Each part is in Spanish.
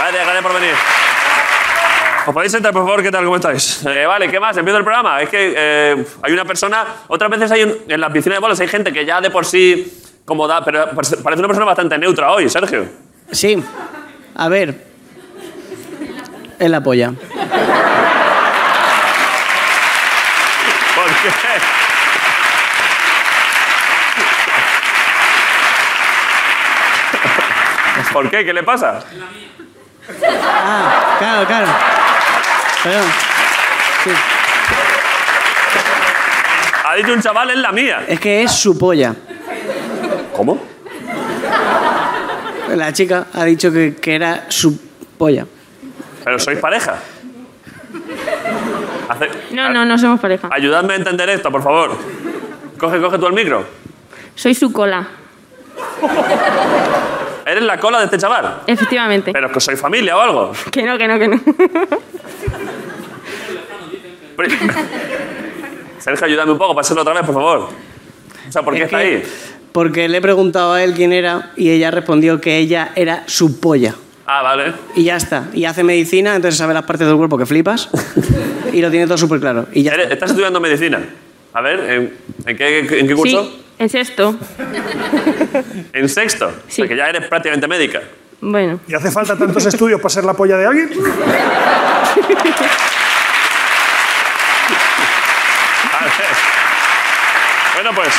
Gracias por venir. ¿Os podéis sentar, por favor? ¿Qué tal? ¿Cómo estáis? Vale, ¿qué más? Empiezo el programa. Es que hay una persona... Otras veces en las piscinas de bolos hay gente que ya de por sí... como da, pero parece una persona bastante neutra hoy, Sergio. Sí. A ver. Es la polla. ¿Por qué? ¿Por qué? ¿Qué le pasa? Ah, claro. Perdón. Sí. Ha dicho un chaval, es la mía. Es que es su polla. ¿Cómo? La chica ha dicho que era su polla. ¿Pero sois pareja? No somos pareja. Ayudadme a entender esto, por favor. Coge tú el micro. Soy su cola. ¿Eres la cola de este chaval? Efectivamente. ¿Pero es que sois familia o algo? Que no. Sergio, ayúdame un poco, pásalo otra vez, por favor. O sea, ¿por qué está ahí? Porque le he preguntado a él quién era y ella respondió que ella era su polla. Ah, vale. Y ya está. Y hace medicina, entonces sabe las partes del cuerpo que flipas y lo tiene todo súper claro. Y ya está. ¿Estás estudiando medicina? A ver, ¿en qué curso? Sí, en sexto. ¿En sexto? Sí. O sea, que ya eres prácticamente médica. Bueno. ¿Y hace falta tantos estudios para ser la polla de alguien? A ver. Bueno, pues...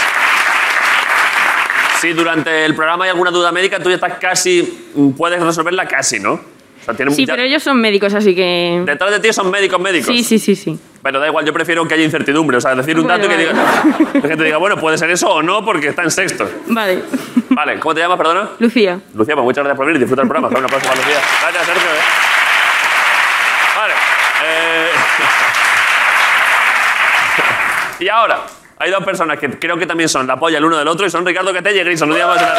Si durante el programa hay alguna duda médica, tú ya estás casi... Puedes resolverla casi, ¿no? O sea, Sí, pero ellos son médicos, así que... Detrás de ti son médicos. Sí. Pero da igual, yo prefiero que haya incertidumbre. O sea, decir un dato y que diga... Que te diga, bueno, puede ser eso o no, porque está en sexto. Vale. Vale, ¿cómo te llamas, perdona? Lucía. Lucía, pues muchas gracias por venir y disfruta el programa. Un aplauso para Lucía. Gracias, Sergio. Vale. Y ahora, hay dos personas que creo que también son la polla el uno del otro y son Ricardo Catella y Grison. Un día más en la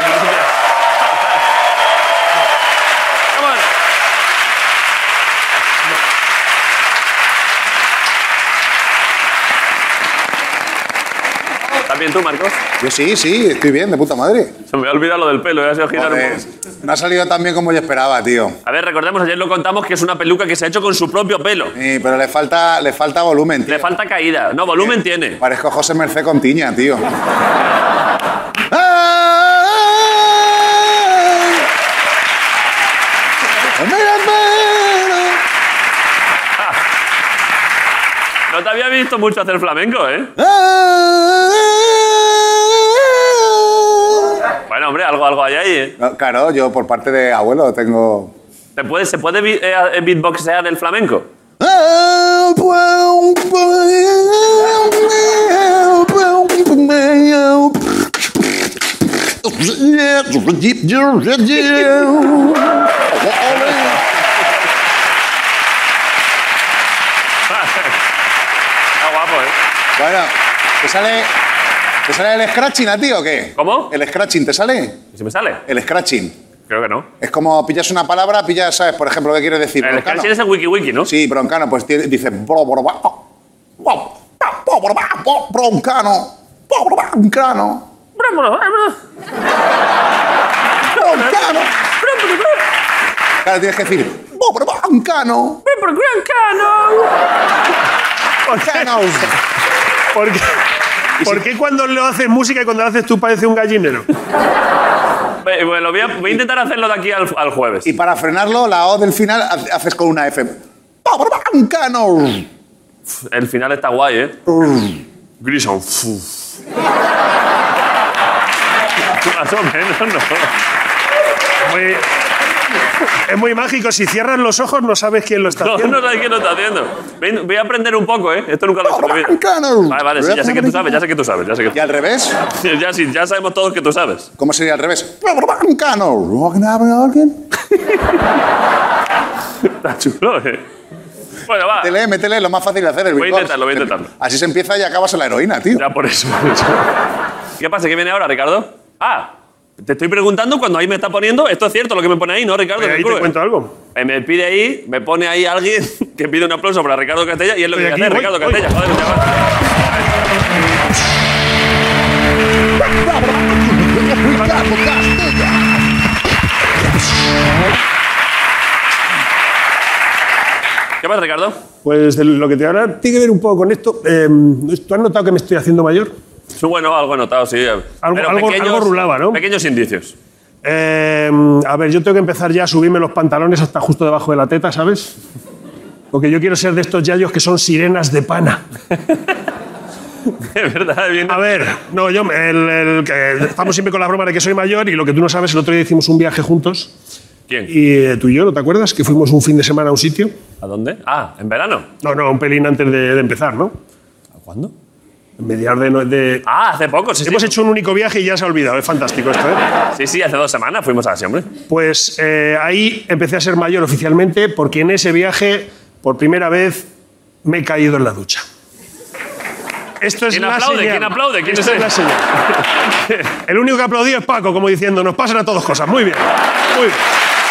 ¿Estás bien tú, Marcos? Yo sí, estoy bien, de puta madre. Se me ha olvidado lo del pelo, ha sido girar un poco. No ha salido tan bien como yo esperaba, tío. A ver, recordemos, ayer lo contamos que es una peluca que se ha hecho con su propio pelo. Sí, pero le falta volumen, tío. Le falta caída. No, volumen tiene. Parezco José Mercé con tiña, tío. No te había visto mucho hacer flamenco, ¿eh? Bueno, hombre, algo hay ahí, ¿eh? No, claro, yo por parte de abuelo tengo... ¿Se puede beatboxear el flamenco? Bueno, ¿te sale el scratching a ti o qué? ¿Cómo? ¿El scratching te sale? ¿Se me sale? El scratching. Creo que no. Es como pillas una palabra, ¿sabes? Por ejemplo, ¿qué quiere decir? El scratching es el wiki, ¿no? Sí, broncano, pues dice... Broncano. Claro, tienes que decir... Broncano. ¿Por qué cuando lo haces música y cuando lo haces tú parece un gallinero? Bueno, voy a intentar hacerlo de aquí al jueves. Y para frenarlo, la O del final haces con una F. Broncano. El final está guay, ¿eh? Grison. Más o menos, no. Es muy mágico. Si cierras los ojos no sabes quién lo está haciendo. No sabes quién lo está haciendo. Voy a aprender un poco, ¿eh? Esto nunca lo he hecho en mi vida. Vale, sí, ya sé que tú sabes. ¿Y al revés? Ya sabemos todos que tú sabes. ¿Cómo sería al revés? Está chulo, ¿eh? Bueno, va. Métele, lo más fácil de hacer el Voy a intentarlo. Así se empieza y acabas en la heroína, tío. Ya por eso. ¿Qué pasa? ¿Qué viene ahora, Ricardo? Te estoy preguntando cuando ahí me está poniendo... Esto es cierto lo que me pone ahí, ¿no, Ricardo? Ahí te cuento algo. Me pone ahí alguien que pide un aplauso para Ricardo Catella y es lo que hace Ricardo Catella. Joder, ¿Qué pasa, Ricardo? Pues de lo que te voy a hablar tiene que ver un poco con esto. ¿Tú has notado que me estoy haciendo mayor? Sí, bueno, algo he notado, sí. Pero Algo rulaba, ¿no? Pequeños indicios. A ver, yo tengo que empezar ya a subirme los pantalones hasta justo debajo de la teta, ¿sabes? Porque yo quiero ser de estos yayos que son sirenas de pana. Es verdad, bien. A ver, no, estamos siempre con la broma de que soy mayor y lo que tú no sabes, el otro día hicimos un viaje juntos. ¿Quién? Y tú y yo, ¿no te acuerdas? Que fuimos un fin de semana a un sitio. ¿A dónde? Ah, ¿en verano? No, un pelín antes de empezar, ¿no? ¿A cuándo? En mediados de... Ah, hace poco, sí. Hemos hecho un único viaje y ya se ha olvidado. Es fantástico esto, ¿eh? Sí, hace 2 semanas fuimos a hombre. Pues ahí empecé a ser mayor oficialmente porque en ese viaje, por primera vez, me he caído en la ducha. Esto es la señal. ¿Quién aplaude? ¿Quién Esto es la señal. El único que aplaudió es Paco, como diciendo, nos pasan a todos cosas. Muy bien, muy bien.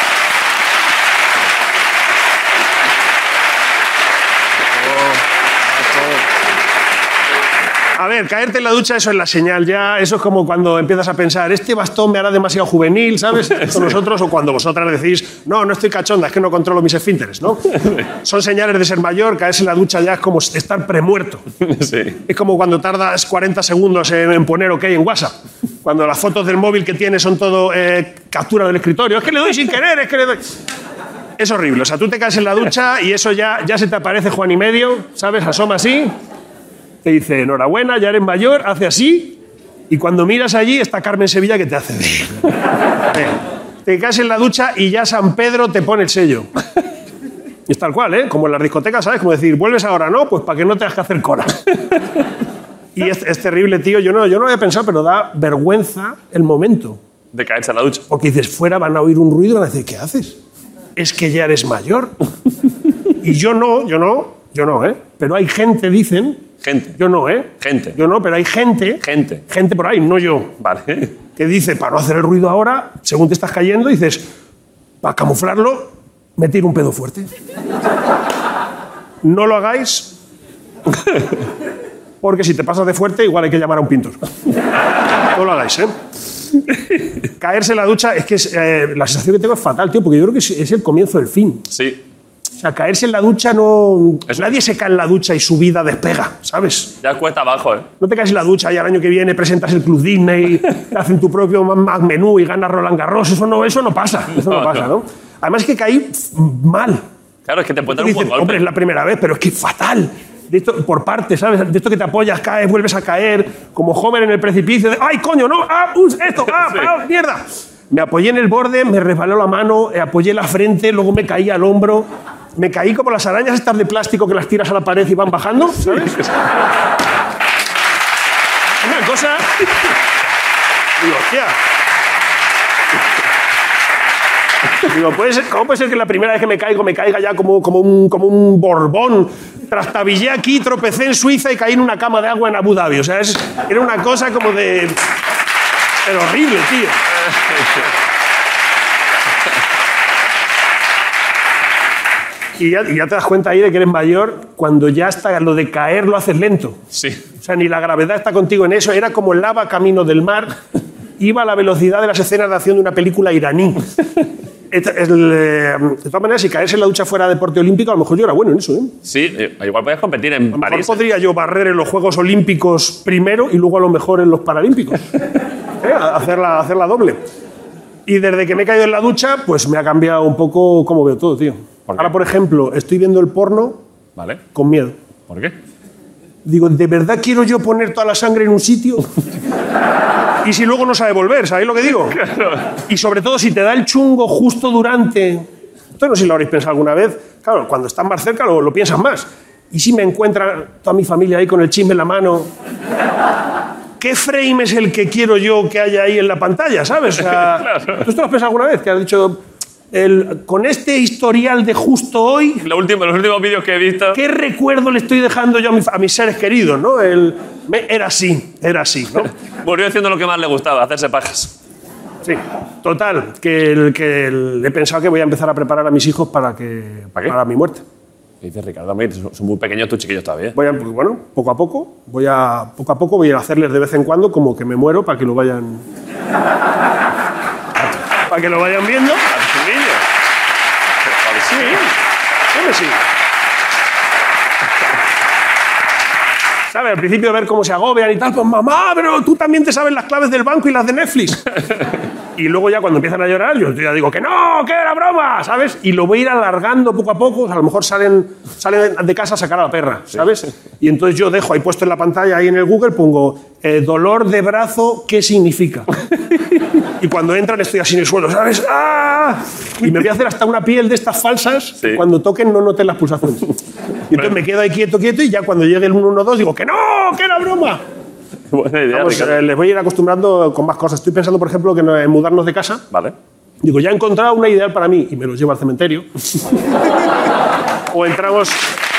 A ver, caerte en la ducha, eso es la señal ya. Eso es como cuando empiezas a pensar, este bastón me hará demasiado juvenil, ¿sabes? Con nosotros, o cuando vosotras decís, no estoy cachonda, es que no controlo mis esfínteres, ¿no? Son señales de ser mayor, caerse en la ducha ya es como estar premuerto. Sí. Es como cuando tardas 40 segundos en poner OK en WhatsApp. Cuando las fotos del móvil que tienes son todo captura del escritorio. Es que le doy sin querer, es que le doy... Es horrible. O sea, tú te caes en la ducha y eso ya se te aparece Juan y medio, ¿sabes? Asoma así. Te dice, enhorabuena, ya eres mayor, hace así, y cuando miras allí está Carmen Sevilla que te hace te caes en la ducha y ya San Pedro te pone el sello. Y es tal cual, ¿eh? Como en las discotecas, ¿sabes? Como decir, ¿vuelves ahora? No, pues para que no tengas que hacer cola. Y es terrible, tío. Yo no lo había pensado, pero da vergüenza el momento. De caerse en la ducha. Porque dices, fuera van a oír un ruido y van a decir, ¿qué haces? Es que ya eres mayor. Y yo no, ¿eh? Pero hay gente, dicen... Gente. Yo no, ¿eh? Gente. Yo no, pero hay gente... Gente. Gente por ahí, no yo. Vale. Que dice, para no hacer el ruido ahora, según te estás cayendo, dices, para camuflarlo, me tiro un pedo fuerte. No lo hagáis, porque si te pasas de fuerte, igual hay que llamar a un pintor. No lo hagáis, ¿eh? Caerse en la ducha, es que la sensación que tengo es fatal, tío, porque yo creo que es el comienzo del fin. Sí. O sea, caerse en la ducha no... Nadie se cae en la ducha y su vida despega, ¿sabes? Ya cuesta abajo, ¿eh? No te caes en la ducha y al año que viene presentas el Club Disney, te hacen tu propio menú y ganas Roland Garros. Eso no pasa. Eso no pasa, ¿no? Además es que caí mal. Claro, es que te puede dar un Dices, buen golpe. hombre, es la primera vez, pero es que fatal. De esto, por partes, ¿sabes? De esto que te apoyas, caes, vuelves a caer, como Homer en el precipicio. ¡Ay, coño, no! ¡Ah, esto! ¡Ah, Sí. ah, mierda! Me apoyé en el borde, me resbaló la mano, apoyé la frente, luego me caí al hombro. Me caí como las arañas estas de plástico que las tiras a la pared y van bajando, ¿sabes? Una cosa... Digo, hostia... Digo, ¿cómo puede ser que la primera vez que me caiga ya como un Borbón? Trastabillé aquí, tropecé en Suiza y caí en una cama de agua en Abu Dhabi. O sea, era una cosa como de... Pero horrible, tío. Y ya te das cuenta ahí de que eres mayor cuando ya está lo de caer lo haces lento. Sí. O sea, ni la gravedad está contigo en eso. Era como el lava camino del mar. Iba a la velocidad de las escenas de acción de una película iraní. De todas maneras, si caerse en la ducha fuera deporte olímpico, a lo mejor yo era bueno en eso, ¿eh? Sí, igual podías competir en A lo mejor París. podría yo barrer en los Juegos Olímpicos primero y luego a lo mejor en los Paralímpicos. Hacer la doble. Y desde que me he caído en la ducha, pues me ha cambiado un poco cómo veo todo, tío. ¿Por qué? Ahora, por ejemplo, estoy viendo el porno Vale. con miedo. ¿Por qué? Digo, ¿de verdad quiero yo poner toda la sangre en un sitio? Y si luego no sabe volver, ¿sabéis lo que digo? Claro. Y sobre todo si te da el chungo justo durante... Esto no sé si lo habréis pensado alguna vez. Claro, cuando estás más cerca lo piensas más. Y si me encuentra toda mi familia ahí con el chisme en la mano... ¿Qué frame es el que quiero yo que haya ahí en la pantalla, sabes? O sea, Claro. ¿tú esto lo has pensado alguna vez? Que has dicho, con este historial de justo hoy... Los últimos vídeos que he visto. ¿Qué recuerdo le estoy dejando yo a mis seres queridos, no? Era así, ¿no? Murió haciendo lo que más le gustaba, hacerse pajas. Sí, total, que he pensado que voy a empezar a preparar a mis hijos para ¿Para qué? mi muerte. ¿Qué dices, Ricardo? Hombre, son muy pequeños tus chiquillos todavía. Pues bueno, poco a poco voy a ir a hacerles de vez en cuando como que me muero para que lo vayan viendo. ¿A tus niños? Sí, hombre, sí. ¿sabes? Al principio ver cómo se agobian y tal, pues mamá, pero tú también te sabes las claves del banco y las de Netflix. Y luego ya cuando empiezan a llorar, yo ya digo que no, que era broma, ¿sabes? Y lo voy a ir alargando poco a poco, a lo mejor salen de casa a sacar a la perra, ¿sabes? Y entonces yo dejo ahí puesto en la pantalla, ahí en el Google, pongo dolor de brazo, ¿qué significa? Y cuando entran estoy así en el suelo, ¿sabes? ¡Ah! Y me voy a hacer hasta una piel de estas falsas, que cuando toquen no noten las pulsaciones. Y entonces me quedo ahí quieto, y ya cuando llegue el 112 digo que no, que era broma. Buena idea, Vamos, les voy a ir acostumbrando con más cosas. Estoy pensando, por ejemplo, que en mudarnos de casa. Vale. Digo, ya he encontrado una ideal para mí y me los llevo al cementerio. O entramos...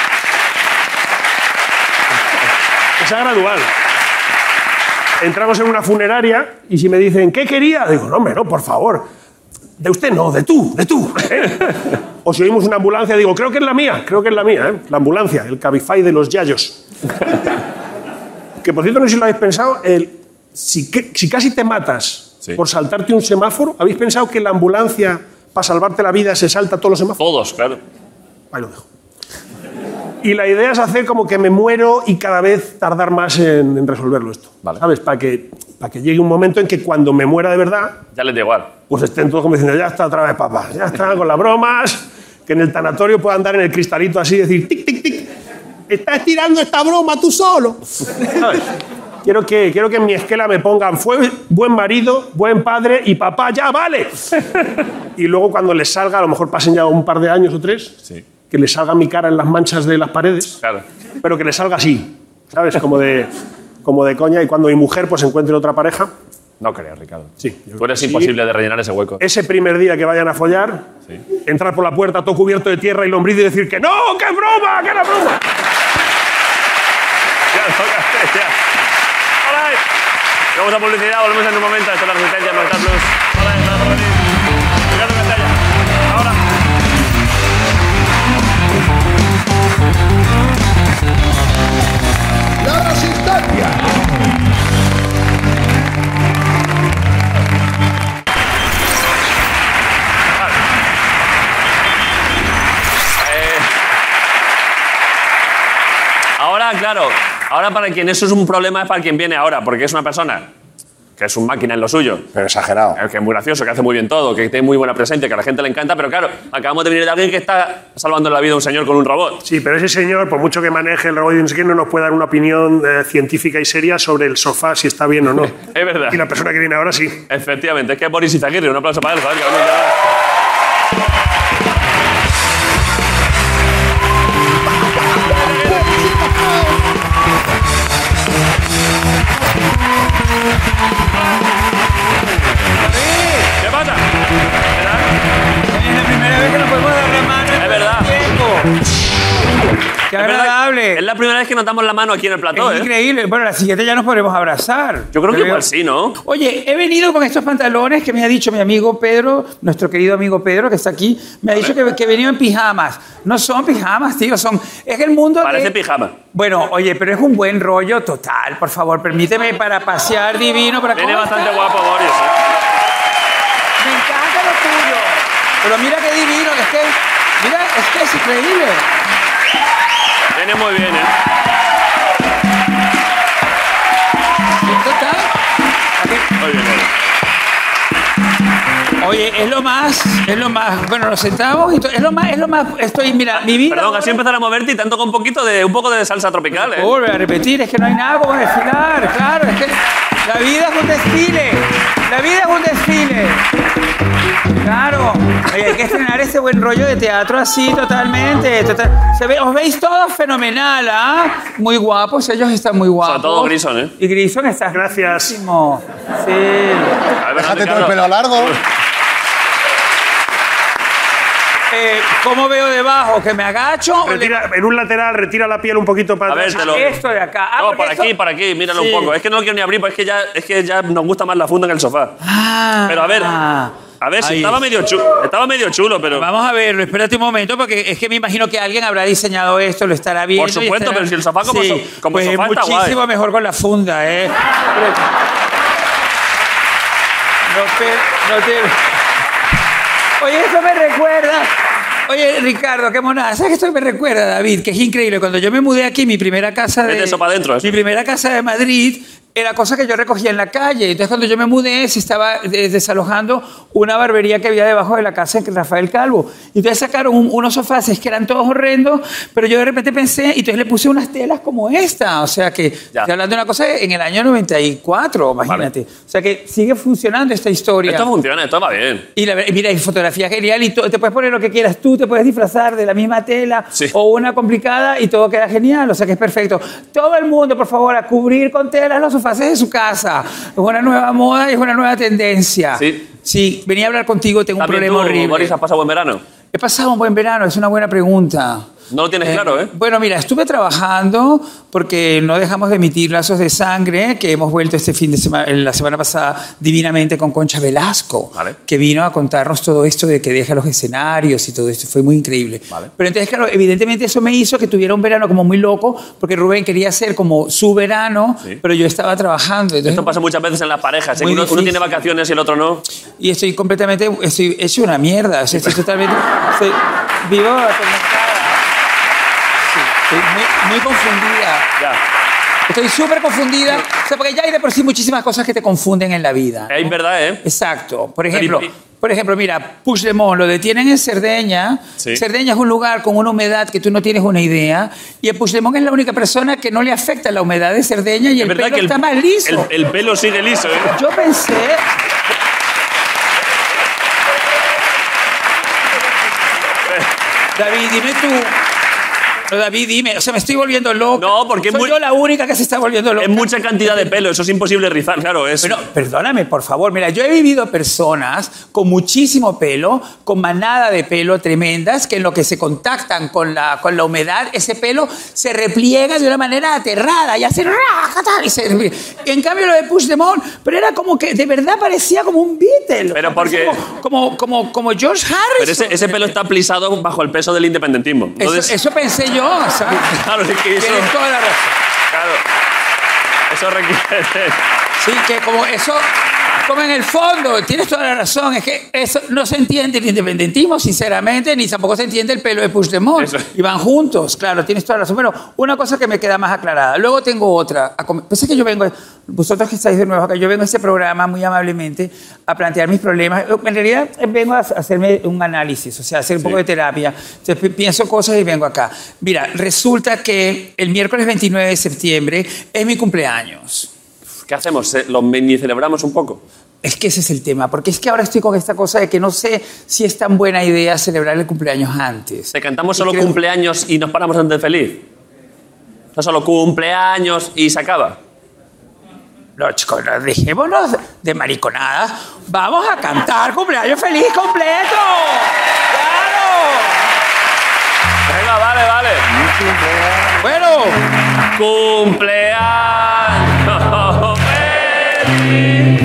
Esa gradual. Entramos en una funeraria y si me dicen, ¿qué quería? Digo, no, hombre, no, por favor. De usted no, de tú. O si oímos una ambulancia, digo, creo que es la mía, La ambulancia, el Cabify de los yayos. Que por cierto, no sé si lo habéis pensado, si casi te matas por saltarte un semáforo, ¿habéis pensado que la ambulancia, para salvarte la vida, se salta todos los semáforos? Todos, claro. Ahí lo dejo. Y la idea es hacer como que me muero y cada vez tardar más en resolverlo esto. Vale. ¿Sabes? Para que llegue un momento en que cuando me muera de verdad, Ya les da igual. pues estén todos como diciendo, ya está otra vez, papá, ya está con las bromas, que en el tanatorio pueda andar en el cristalito así y decir, tic, tic, tic, estás tirando esta broma tú solo. ¿Sabes? Quiero que en mi esquela me pongan, fue buen marido, buen padre y papá, ya vale. Y luego cuando les salga, a lo mejor pasen ya un par de años o 3, que les salga mi cara en las manchas de las paredes, Claro. pero que les salga así, ¿sabes? Como de coña, y cuando mi mujer pues encuentre otra pareja, No creo, Ricardo. sí. Tú eres imposible de rellenar ese hueco. Ese primer día que vayan a follar, entrar por la puerta todo cubierto de tierra y lombriz y decir que no, que es broma, que era broma. Ya. Hola. Vamos a publicidad, volvemos en un momento. Esto es La Resistencia, Movistar Plus. Hola, Ricardo Castella. Ahora. La Resistencia. Ahora, claro, ahora para quien eso es un problema es para quien viene ahora, porque es una persona que es un máquina en lo suyo, Pero exagerado. que es muy gracioso, que hace muy bien todo, que tiene muy buena presencia, que a la gente le encanta, pero claro, acabamos de venir de alguien que está salvando la vida a un señor con un robot. Sí, pero ese señor, por mucho que maneje el robot y no sé qué, no nos puede dar una opinión científica y seria sobre el sofá, si está bien o no. Es verdad. Y la persona que viene ahora sí. Efectivamente, es que es Boris Izaguirre, un aplauso para él, joder, que ha venido ya. ¿Qué pasa? ¿Verdad? Es la primera vez que nos podemos dar la mano. Es verdad. ¡Qué Es verdad, agradable! es la primera vez que nos damos la mano aquí en el plató, Es ¿eh? increíble. Bueno, la siguiente ya nos podremos abrazar. Yo creo que Pero igual sí, ¿no? Oye, he venido con estos pantalones que me ha dicho mi amigo Pedro, nuestro querido amigo Pedro, que está aquí. Me ha dicho que he venido en pijamas. No son pijamas, tío, son... Es que el mundo... Parece pijama. Bueno, oye, pero es un buen rollo total. Por favor, permíteme para pasear divino. Para... Viene ¿Cómo bastante estás? guapo Boris, ¿eh? Me encanta lo tuyo. Pero mira qué divino, mira, es que es increíble. Viene muy bien, ¿eh? ¿Qué tal? Muy bien, Oye, es lo más, bueno, nos sentamos y es lo más, mira, mi vida... Perdón, así empezar a moverte y tanto con un poco de salsa tropical, ¿eh? Vuelve a repetir, es que no hay nada como desfilar, claro, es que la vida es un desfile, claro. Oye, hay que estrenar ese buen rollo de teatro así, totalmente, os veis todos fenomenal, ¿ah? Muy guapos, ellos están muy guapos. Sobre todo Grison, ¿eh? Y Grison está Gracias. guapísimo. Sí. A ver, Déjate todo Ricardo. el pelo largo. ¿Cómo veo debajo? ¿Que me agacho? o le- Retira, en un lateral, retira la piel un poquito para A ver, atrás. te lo... Esto de acá. Ah, No, porque por esto- aquí, míralo Sí. un poco. Es que no lo quiero ni abrir, porque es que ya nos gusta más la funda que el sofá. Ah. Pero a ver, si Ahí. estaba medio chulo, pero... Vamos a verlo, espérate un momento, porque es que me imagino que alguien habrá diseñado esto, lo estará viendo. Por supuesto, y estará- pero si el sofá como pues sofá es está guay. muchísimo mejor con la funda, ¿eh? No te... Oye, esto me recuerda... Oye, Ricardo, qué monada. ¿Sabes que esto me recuerda, David? Que es increíble. Cuando yo me mudé aquí, mi primera casa Mete eso para adentro, eso. Mi primera casa de Madrid era cosa que yo recogía en la calle. Entonces, cuando yo me mudé, se estaba desalojando una barbería que había debajo de la casa en Rafael Calvo. Y entonces sacaron unos sofás que eran todos horrendos, pero yo de repente pensé, y entonces le puse unas telas como esta. O sea que, Ya. estoy hablando de una cosa en el año 94, imagínate. Vale. O sea que sigue funcionando esta historia. Esto funciona, esto va bien. Y mira, hay fotografía genial y te puedes poner lo que quieras tú, te puedes disfrazar de la misma tela Sí. o una complicada y todo queda genial, o sea que es perfecto. Todo el mundo, por favor, a cubrir con telas los sofás de su casa. Es una nueva moda y es una nueva tendencia. Sí. Sí, venía a hablar contigo, tengo un También problema tú, horrible. Boris, ¿has pasado buen verano? He pasado un buen verano, es una buena pregunta. No lo tienes claro, ¿eh? Bueno, mira, estuve trabajando porque no dejamos de emitir lazos de sangre, que hemos vuelto este fin de semana, la semana pasada, divinamente con Concha Velasco, Vale. que vino a contarnos todo esto de que deja los escenarios y todo esto. Fue muy increíble. Vale. Pero entonces, claro, evidentemente eso me hizo que tuviera un verano como muy loco, porque Rubén quería hacer como su verano, Sí. pero yo estaba trabajando. Entonces, Esto pasa muchas veces en las parejas. ¿eh? Muy Uno difícil. tiene vacaciones y el otro no. y estoy hecho una mierda. O sea, estoy totalmente... vivo atormentada. Sí, estoy muy confundida. Ya. Estoy súper confundida. O sea, porque ya hay de por sí muchísimas cosas que te confunden en la vida. ¿no? Es verdad, ¿eh? Exacto. Pero Por ejemplo, mira, Puigdemont lo detienen en Cerdeña. Sí. Cerdeña es un lugar con una humedad que tú no tienes una idea. Y Puigdemont es la única persona que no le afecta la humedad de Cerdeña y Es el verdad pelo que está más liso. el pelo sigue liso, ¿eh? Yo pensé... David, dime tú. No, David, dime. O sea, me estoy volviendo loco. No, porque es soy muy- yo la única que se está volviendo loca. Es mucha cantidad de pelo, eso es imposible rizar, claro. Es... Bueno, perdóname, por favor. Mira, yo he vivido personas con muchísimo pelo, con manada de pelo tremendas, que en lo que se contactan con la humedad, ese pelo se repliega de una manera aterrada y hace... Y en cambio lo de Puigdemont, pero era como que de verdad parecía como un Beatle. Pero porque- Como George Harrison. Pero ese pelo está plisado bajo el peso del independentismo. Entonces, Eso pensé yo, ¿sabes? claro, es que eso... Tienes toda la razón. Claro. Eso requiere... Sí, que como en el fondo, tienes toda la razón, es que eso no se entiende el independentismo, sinceramente, ni tampoco se entiende el pelo de Puigdemont. Eso. Y van juntos, claro, tienes toda la razón. Bueno, una cosa que me queda más aclarada. Luego tengo otra. Pensé que yo vengo, vosotros que estáis de nuevo acá, yo vengo a este programa muy amablemente a plantear mis problemas. En realidad vengo a hacerme un análisis, o sea, hacer un poco de terapia. Entonces, pienso cosas y vengo acá. Mira, resulta que el miércoles 29 de septiembre es mi cumpleaños. ¿Qué hacemos? ¿Lo mini celebramos un poco? Es que ese es el tema, porque es que ahora estoy con esta cosa de que no sé si es tan buena idea celebrar el cumpleaños antes. ¿Te cantamos Y solo creo- cumpleaños y nos paramos antes de feliz? ¿No solo cumpleaños y se acaba? No, chicos, no, dejémonos de mariconadas. Vamos a cantar cumpleaños feliz completo. ¡Claro! Venga, vale. Bueno, Cumpleaños feliz.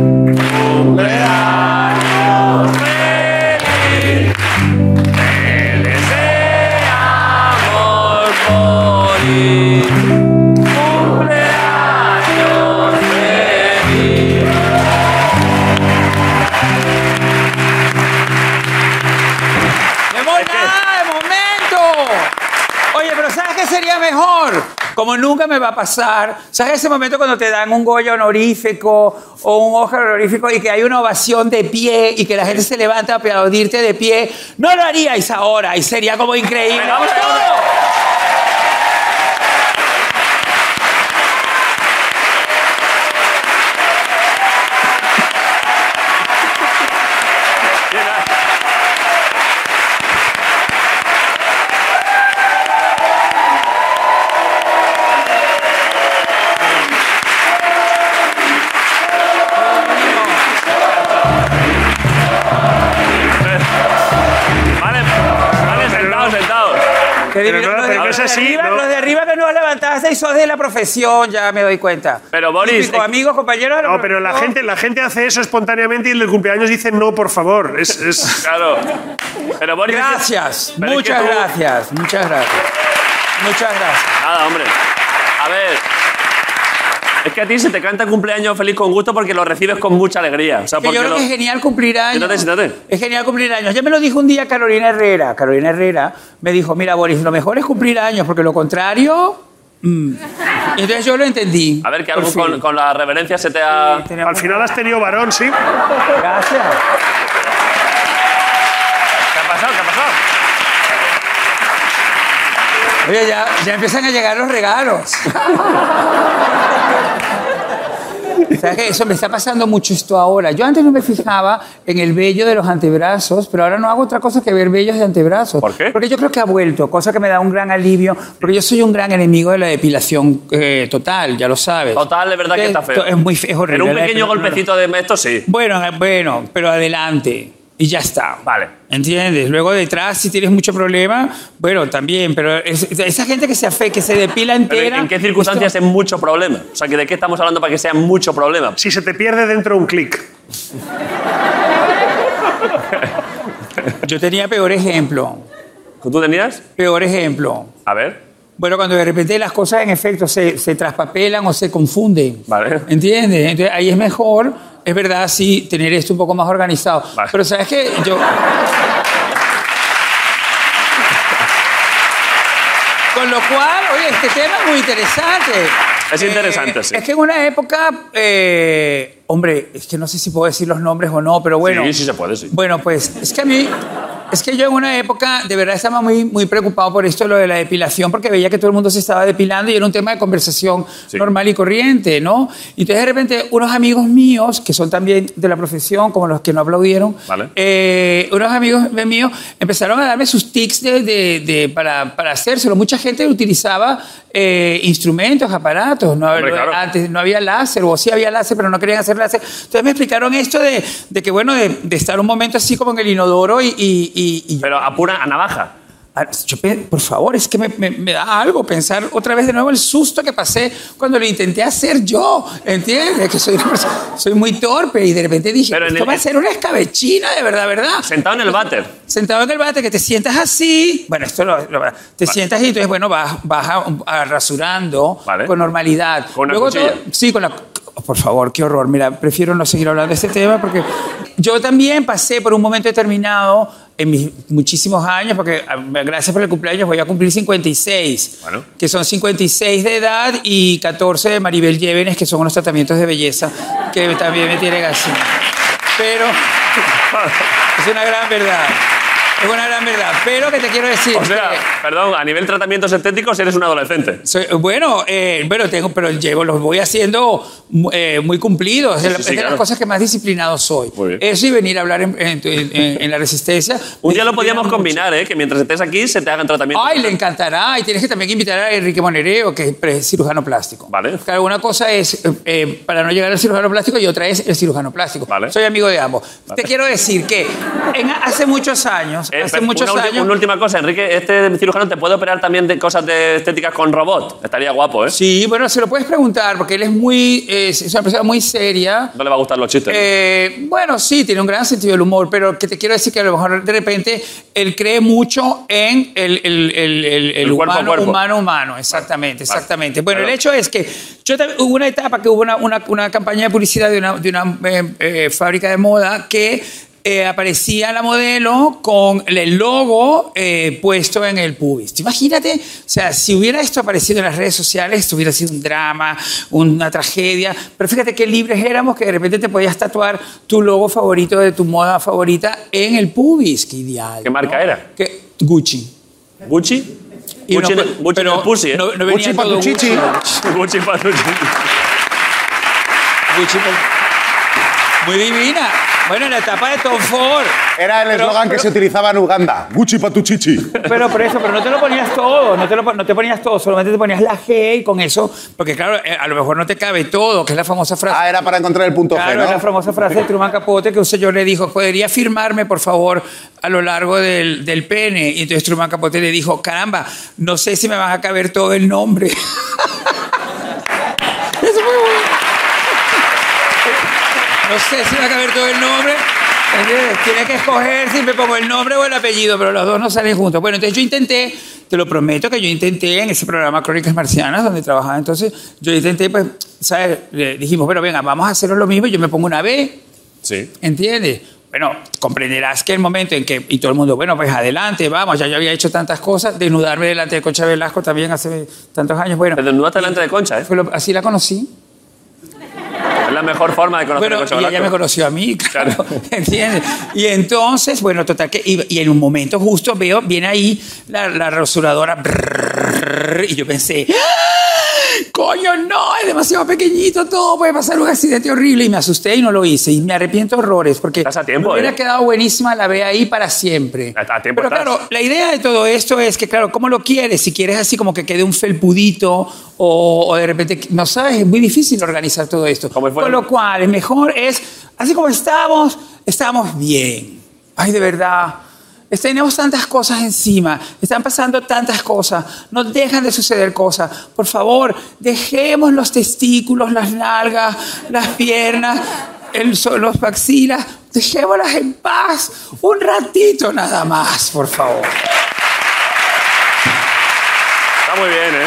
Cumpleaños feliz. Te deseamos morir. Cumpleaños feliz. de momento. Oye, pero ¿sabes qué sería mejor? Como nunca me va a pasar. ¿Sabes ese momento cuando te dan un Goya honorífico o un Oscar honorífico y que hay una ovación de pie y que la gente se levanta a aplaudirte de pie? No lo haríais ahora y sería como increíble. Venga, vamos allá. Vale, sentados. Pero no, pero no es así, ¿no? Los de arriba que no levantaste y sos de la profesión, ya me doy cuenta. Pero, Boris, Típico, amigos, compañeros. de la No, pero la gente hace eso espontáneamente y el del cumpleaños dice no, por favor. Claro. Pero Boris, Gracias, pero es que muchas tú- gracias, muchas gracias. Muchas gracias. Nada, hombre. A ver. Es que a ti se te canta cumpleaños feliz con gusto porque lo recibes con mucha alegría. O sea, Que porque yo creo que es genial cumplir años. Siéntate. Es genial cumplir años. Ya me lo dijo un día Carolina Herrera. Carolina Herrera me dijo, mira, Boris, lo mejor es cumplir años, porque lo contrario... Entonces yo lo entendí. A ver, que Por algo fin. con la reverencia se te ha... Sí, tenemos- Al final has tenido varón, sí. Gracias. ¿Qué ha pasado? ¿Qué ha pasado? Oye, ya empiezan a llegar los regalos. ¿Sabes qué? Eso me está pasando mucho esto ahora. Yo antes no me fijaba en el vello de los antebrazos, pero ahora no hago otra cosa que ver vellos de antebrazos. ¿Por qué? Porque yo creo que ha vuelto, cosa que me da un gran alivio, porque yo soy un gran enemigo de la depilación total, ya lo sabes. Total, de verdad que está feo. Es muy feo, es horrible. En un La pequeño depilación- golpecito de esto, sí. Bueno, pero adelante. Y ya está. Vale. ¿Entiendes? Luego detrás, si tienes mucho problema, bueno, también, pero esa gente que que se depila Pero entera... ¿en qué circunstancias es mucho problema? O sea, ¿de qué estamos hablando para que sea mucho problema? Si se te pierde dentro un clic. Yo tenía peor ejemplo. ¿Tú tenías? Peor ejemplo. A ver. Bueno, cuando de repente las cosas en efecto se traspapelan o se confunden. Vale. ¿Entiendes? Entonces ahí es mejor, es verdad, sí, tener esto un poco más organizado. Vale. Pero ¿sabes qué? Con lo cual, oye, este tema es muy interesante. Es interesante, sí. Es que en una época, hombre, es que no sé si puedo decir los nombres o no, pero bueno. Sí, sí se puede, sí. Bueno, pues es que yo en una época de verdad estaba muy preocupado por esto, lo de la depilación, porque veía que todo el mundo se estaba depilando y era un tema de conversación Sí. normal y corriente, ¿no? Y entonces de repente unos amigos míos, que son también de la profesión, como los que no aplaudieron, Vale. unos amigos míos empezaron a darme sus tics para hacérselo. Mucha gente utilizaba instrumentos, aparatos. No, Hombre, claro. Antes no había láser, o sí había láser, pero no querían hacer láser. Entonces me explicaron esto de que, bueno, de estar un momento así como en el inodoro y Pero a navaja. por favor, es que me da algo pensar otra vez de nuevo el susto que pasé cuando lo intenté hacer yo, ¿entiendes? Que soy muy torpe y de repente dije, Pero en esto el- va a ser una escabechina, de verdad. Sentado en el váter. Sentado en el bate, que te sientas así, bueno, te sientas y entonces, bueno, vas rasurando Vale. con normalidad. ¿Con una cuchilla? Sí, con la... Por favor, qué horror. Mira, prefiero no seguir hablando de este tema porque yo también pasé por un momento determinado en mis muchísimos años, porque gracias por el cumpleaños voy a cumplir 56, Bueno. que son 56 de edad y 14 de Maribel Llévenes, que son unos tratamientos de belleza que también me tienen así. Pero es una gran verdad. Es una gran verdad. Pero que te quiero decir... O sea, perdón, a nivel tratamientos estéticos eres un adolescente. Bueno, pero los voy haciendo muy cumplidos. Sí, Es sí, de claro. las cosas que más disciplinado soy. Muy bien. Eso y venir a hablar en la resistencia. Un día lo me podíamos disciplina combinar, ¿eh? Que mientras estés aquí se te hagan mucho. tratamientos. Ay, le encantará. Y tienes que también invitar a Enrique Monereo, que es cirujano plástico. Vale. Claro, una cosa es para no llegar al cirujano plástico y otra es el cirujano plástico. Vale. Soy amigo de ambos. Vale. Te quiero decir que hace muchos años, Una última cosa, Enrique, este cirujano te puede operar también de cosas de estéticas con robot. Estaría guapo, ¿eh? Sí, bueno, se lo puedes preguntar porque él es una persona muy seria. No le va a gustar los chistes. Bueno, sí, tiene un gran sentido del humor, pero que te quiero decir que a lo mejor de repente él cree mucho en el cuerpo a cuerpo. humano, exactamente, Vale. exactamente. Bueno, Claro. el hecho es que hubo una etapa que hubo una campaña de publicidad de una fábrica de moda que aparecía la modelo con el logo puesto en el pubis. Imagínate, o sea, si hubiera esto aparecido en las redes sociales, esto hubiera sido un drama, una tragedia. Pero fíjate qué libres éramos que de repente te podías tatuar tu logo favorito de tu moda favorita en el pubis. Qué ideal. ¿Qué marca era? Gucci. ¿Gucci? Y Gucci, no, Gucci pero en el pussy, ¿eh? no venía Gucci pa' todo tu chichi. Gucci para tu chichi. Gucci. Muy divina. Bueno, en la etapa de Tom Ford. Era el Pero- eslogan que se utilizaba en Uganda. Gucci pa' tu chichi. Pero por eso, pero no te lo ponías todo, no te ponías todo, solamente te ponías la G y con eso, porque claro, a lo mejor no te cabe todo, que es la famosa frase. Ah, era para encontrar el punto Claro, G, es la ¿no? famosa frase de Truman Capote que un señor le dijo, ¿podría firmarme, por favor, a lo largo del pene? Y entonces Truman Capote le dijo, caramba, no sé si me vas a caber todo el nombre. Eso fue bueno. No sé si va a caber todo el nombre. ¿Entiendes? Tiene que escoger si me pongo el nombre o el apellido, pero los dos no salen juntos. Bueno, entonces yo intenté, te lo prometo que yo intenté en ese programa Crónicas Marcianas, donde trabajaba entonces, yo intenté, pues, ¿sabes? Le dijimos, bueno, venga, vamos a hacerlo lo mismo y yo me pongo una B. Sí. ¿Entiendes? Bueno, comprenderás que el momento en que, y todo el mundo, bueno, pues adelante, vamos, ya yo había hecho tantas cosas, desnudarme delante de Concha Velasco también hace tantos años, bueno. Te desnudaste delante de Concha, ¿eh? Así la conocí. Es la mejor forma de conocer a Bueno, Concha y ella Velasco. me conoció a mí, claro, ¿entiendes? Y entonces, bueno, total que, y en un momento justo veo, viene ahí la rasuradora, brrr, y yo pensé, coño, no, es demasiado pequeñito, todo puede pasar un accidente horrible, y me asusté y no lo hice, y me arrepiento horrores, porque Estás a tiempo, me hubiera ¿eh? quedado buenísima la ve ahí para siempre. A tiempo Pero estás. claro, la idea de todo esto es que, claro, ¿cómo lo quieres? Si quieres así como que quede un felpudito o de repente, no sabes, es muy difícil organizar todo esto. Como si fuera- Con lo cual, el mejor es, así como estamos bien. Ay, de verdad. Tenemos tantas cosas encima, están pasando tantas cosas, no dejan de suceder cosas. Por favor, dejemos los testículos, las nalgas, las piernas, los axilas, dejémoslas en paz un ratito nada más, por favor. Está muy bien, ¿eh?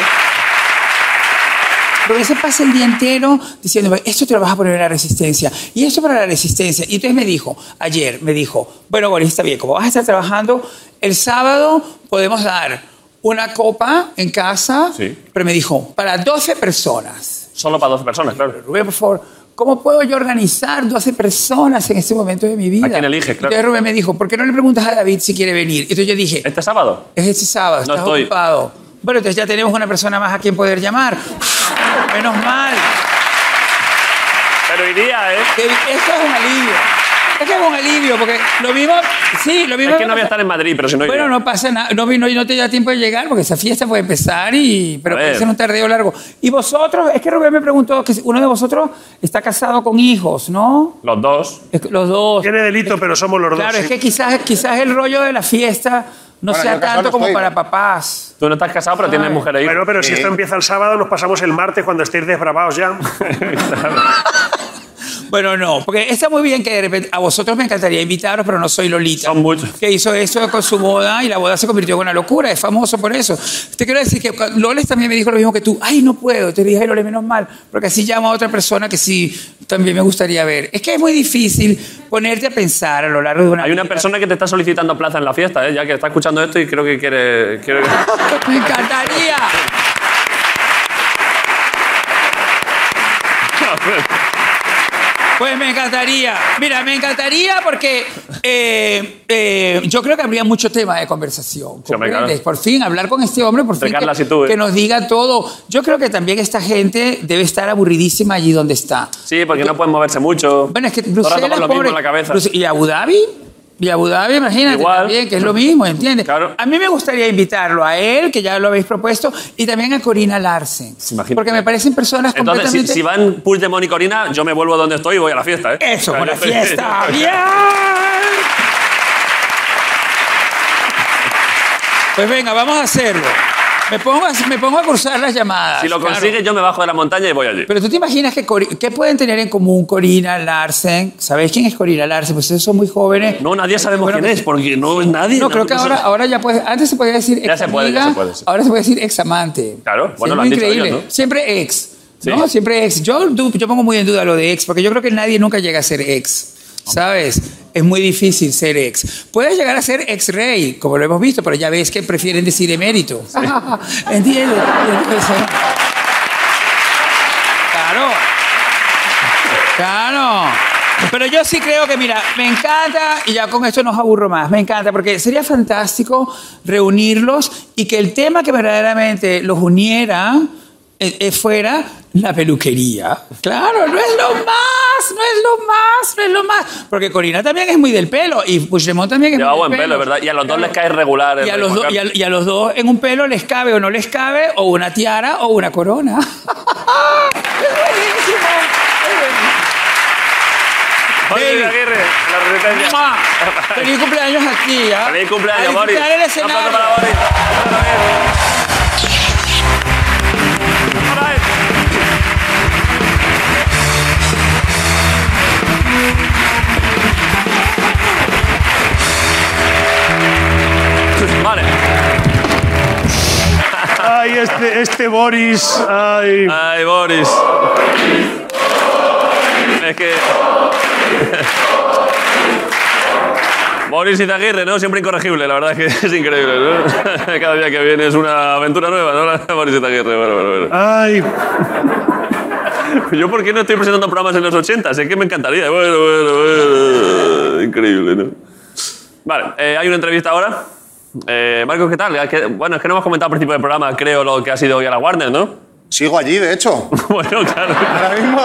Porque se pasa el día entero diciendo, esto te lo vas a poner en la resistencia, y esto para la resistencia. Y entonces ayer me dijo, bueno, Boris, está bien, como vas a estar trabajando, el sábado podemos dar una copa en casa, Sí. pero me dijo, para 12 personas. Solo para 12 personas, claro. Rubén, por favor, ¿cómo puedo yo organizar 12 personas en este momento de mi vida? ¿A quién eliges? Claro. Entonces Rubén me dijo, ¿por qué no le preguntas a David si quiere venir? Entonces yo dije, ¿Este sábado? es este sábado, No estás estoy. ocupado. Bueno, entonces ya tenemos una persona más a quien poder llamar. Menos mal. Pero iría, ¿eh? Esto es un alivio. Es que es un alivio, porque lo mismo... Sí, lo mismo... Es que no voy a estar en Madrid, pero si no Bueno, iría. no pasa nada. No te da tiempo de llegar, porque esa fiesta puede empezar, pero A ver. puede ser un tardeo largo. Y vosotros, es que Rubén me preguntó que uno de vosotros está casado con hijos, ¿no? Los dos. Los dos. Tiene delito, pero somos los dos. Claro, sí. es que quizás el rollo de la fiesta no Bueno, sea yo casado tanto no como estoy. para papás. Tú no estás casado, pero tienes mujer ahí. Bueno, pero si esto empieza el sábado, nos pasamos el martes cuando estéis desbravados ya. Bueno, no, porque está muy bien que de repente a vosotros me encantaría invitaros, pero no soy Lolita. Son muchos. Que hizo eso con su boda y la boda se convirtió en una locura, es famoso por eso. Te quiero decir que Loles también me dijo lo mismo que tú. Ay, no puedo. Te dije, ay, Loles, menos mal, porque así llamo a otra persona que sí también me gustaría ver. Es que es muy difícil ponerte a pensar a lo largo de una Hay una vida. persona que te está solicitando plaza en la fiesta, ¿eh? Ya que está escuchando esto y creo que quiere... Me encantaría. Pues me encantaría. Mira, me encantaría porque yo creo que habría mucho tema de conversación. Sí, hombre, ¿comprendes? claro. Por fin, hablar con este hombre, por Entre fin, Carlas y tú, ¿eh? que nos diga todo. Yo creo que también esta gente debe estar aburridísima allí donde está. Sí, porque no pueden moverse mucho. Bueno, es que Todo el rato Bruselas, con lo mismo pobre, en la cabeza. ¿Y Abu Dhabi? Y Abu Dhabi, imagínate, Igual. también, que es lo mismo, ¿entiendes? Claro. A mí me gustaría invitarlo a él, que ya lo habéis propuesto, y también a Corina Larsen. Imagínate. Porque me parecen personas Entonces, completamente... si van Puigdemont y Corina, yo me vuelvo donde estoy y voy a la fiesta, ¿eh? Eso, O sea, con la yo estoy- fiesta. ¡Bien! Pues venga, vamos a hacerlo. Me pongo a cruzar las llamadas. Si lo claro. consigues, yo me bajo de la montaña y voy allí. Pero tú te imaginas que ¿qué pueden tener en común Corina Larsen? ¿Sabéis quién es Corina Larsen? Pues ustedes son muy jóvenes. No, nadie sabemos Bueno, quién es, porque no es nadie. No, creo que ahora ya puede. Antes se podía decir ex Ya se puede, ya amiga, se puede, sí. ahora se puede decir ex amante. Claro, Sí, bueno, es lo muy han dicho increíble. ellos, ¿no? Siempre ex. Sí. ¿No? Siempre ex. Yo pongo muy en duda lo de ex, porque yo creo que nadie nunca llega a ser ex. ¿Sabes? Es muy difícil ser ex. Puedes llegar a ser ex-rey, como lo hemos visto, pero ya ves que prefieren decir emérito. ¿Entiendes? Claro. Claro. Pero yo sí creo que, mira, me encanta, y ya con esto no os aburro más, me encanta, porque sería fantástico reunirlos y que el tema que verdaderamente los uniera fuera la peluquería. Claro, no es lo más. Porque Corina también es muy del pelo y Puigdemont también es Lleva muy buen del pelo, ¿verdad? Y a los dos les cae regular. el Y a, rey los Juan dos, Carlos. y a los dos en un pelo les cabe o no les cabe, o una tiara o una corona. ¡Es buenísimo! Es buenísimo. Jorge David. Aguirre, la resistencia. ¡Mua! ¡Feliz cumpleaños aquí! ¿Ah? Feliz cumpleaños, A Boris. disfrutar el Un aplauso escenario. para Boris. Otra vez. Ay, este Boris. Ay. Ay, Boris. Es que... Boris Izaguirre, ¿no? Siempre incorregible, la verdad es que es increíble, ¿no? Cada día que viene es una aventura nueva, ¿no? Boris Izaguirre, bueno. Ay. ¿Yo por qué no estoy presentando programas en los 80? Es que me encantaría. Bueno. Increíble, ¿no? Vale, hay una entrevista ahora. Marcos, ¿qué tal? Bueno, es que no hemos comentado al principio del programa, creo, lo que ha sido hoy a la Warner, ¿no? Sigo allí, de hecho. Bueno, claro. Ahora mismo.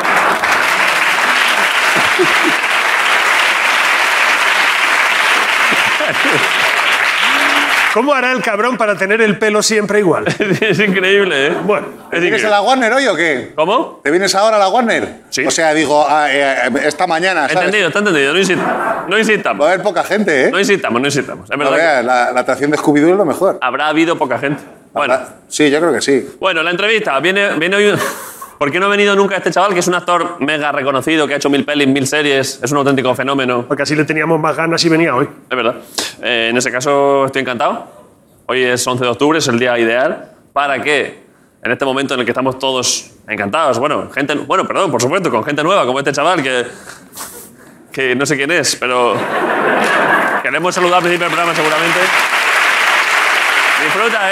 ¿Cómo hará el cabrón para tener el pelo siempre igual? Es increíble, ¿eh? Bueno, ¿Te vienes a la Warner hoy o qué? ¿Cómo? ¿Te vienes ahora a la Warner? Sí. O sea, digo, esta mañana, ¿sabes? Está entendido. No Va insistamos. a haber poca gente, ¿eh? No insistamos. Es No verdad veas, la atracción de Scooby-Doo es lo mejor. que habrá habido poca gente. Bueno, Sí, yo creo que sí. bueno, la entrevista. Viene hoy... ¿Por qué no ha venido nunca este chaval, que es un actor mega reconocido, que ha hecho 1000 pelis, 1000 series? Es un auténtico fenómeno. porque así le teníamos más ganas y venía hoy. Es verdad. En ese caso estoy encantado. Hoy es 11 de octubre, es el día ideal para que, en este momento en el que estamos todos encantados, por supuesto, con gente nueva, como este chaval, que no sé quién es, pero queremos saludar al principio del programa seguramente. Disfruta, ¿eh?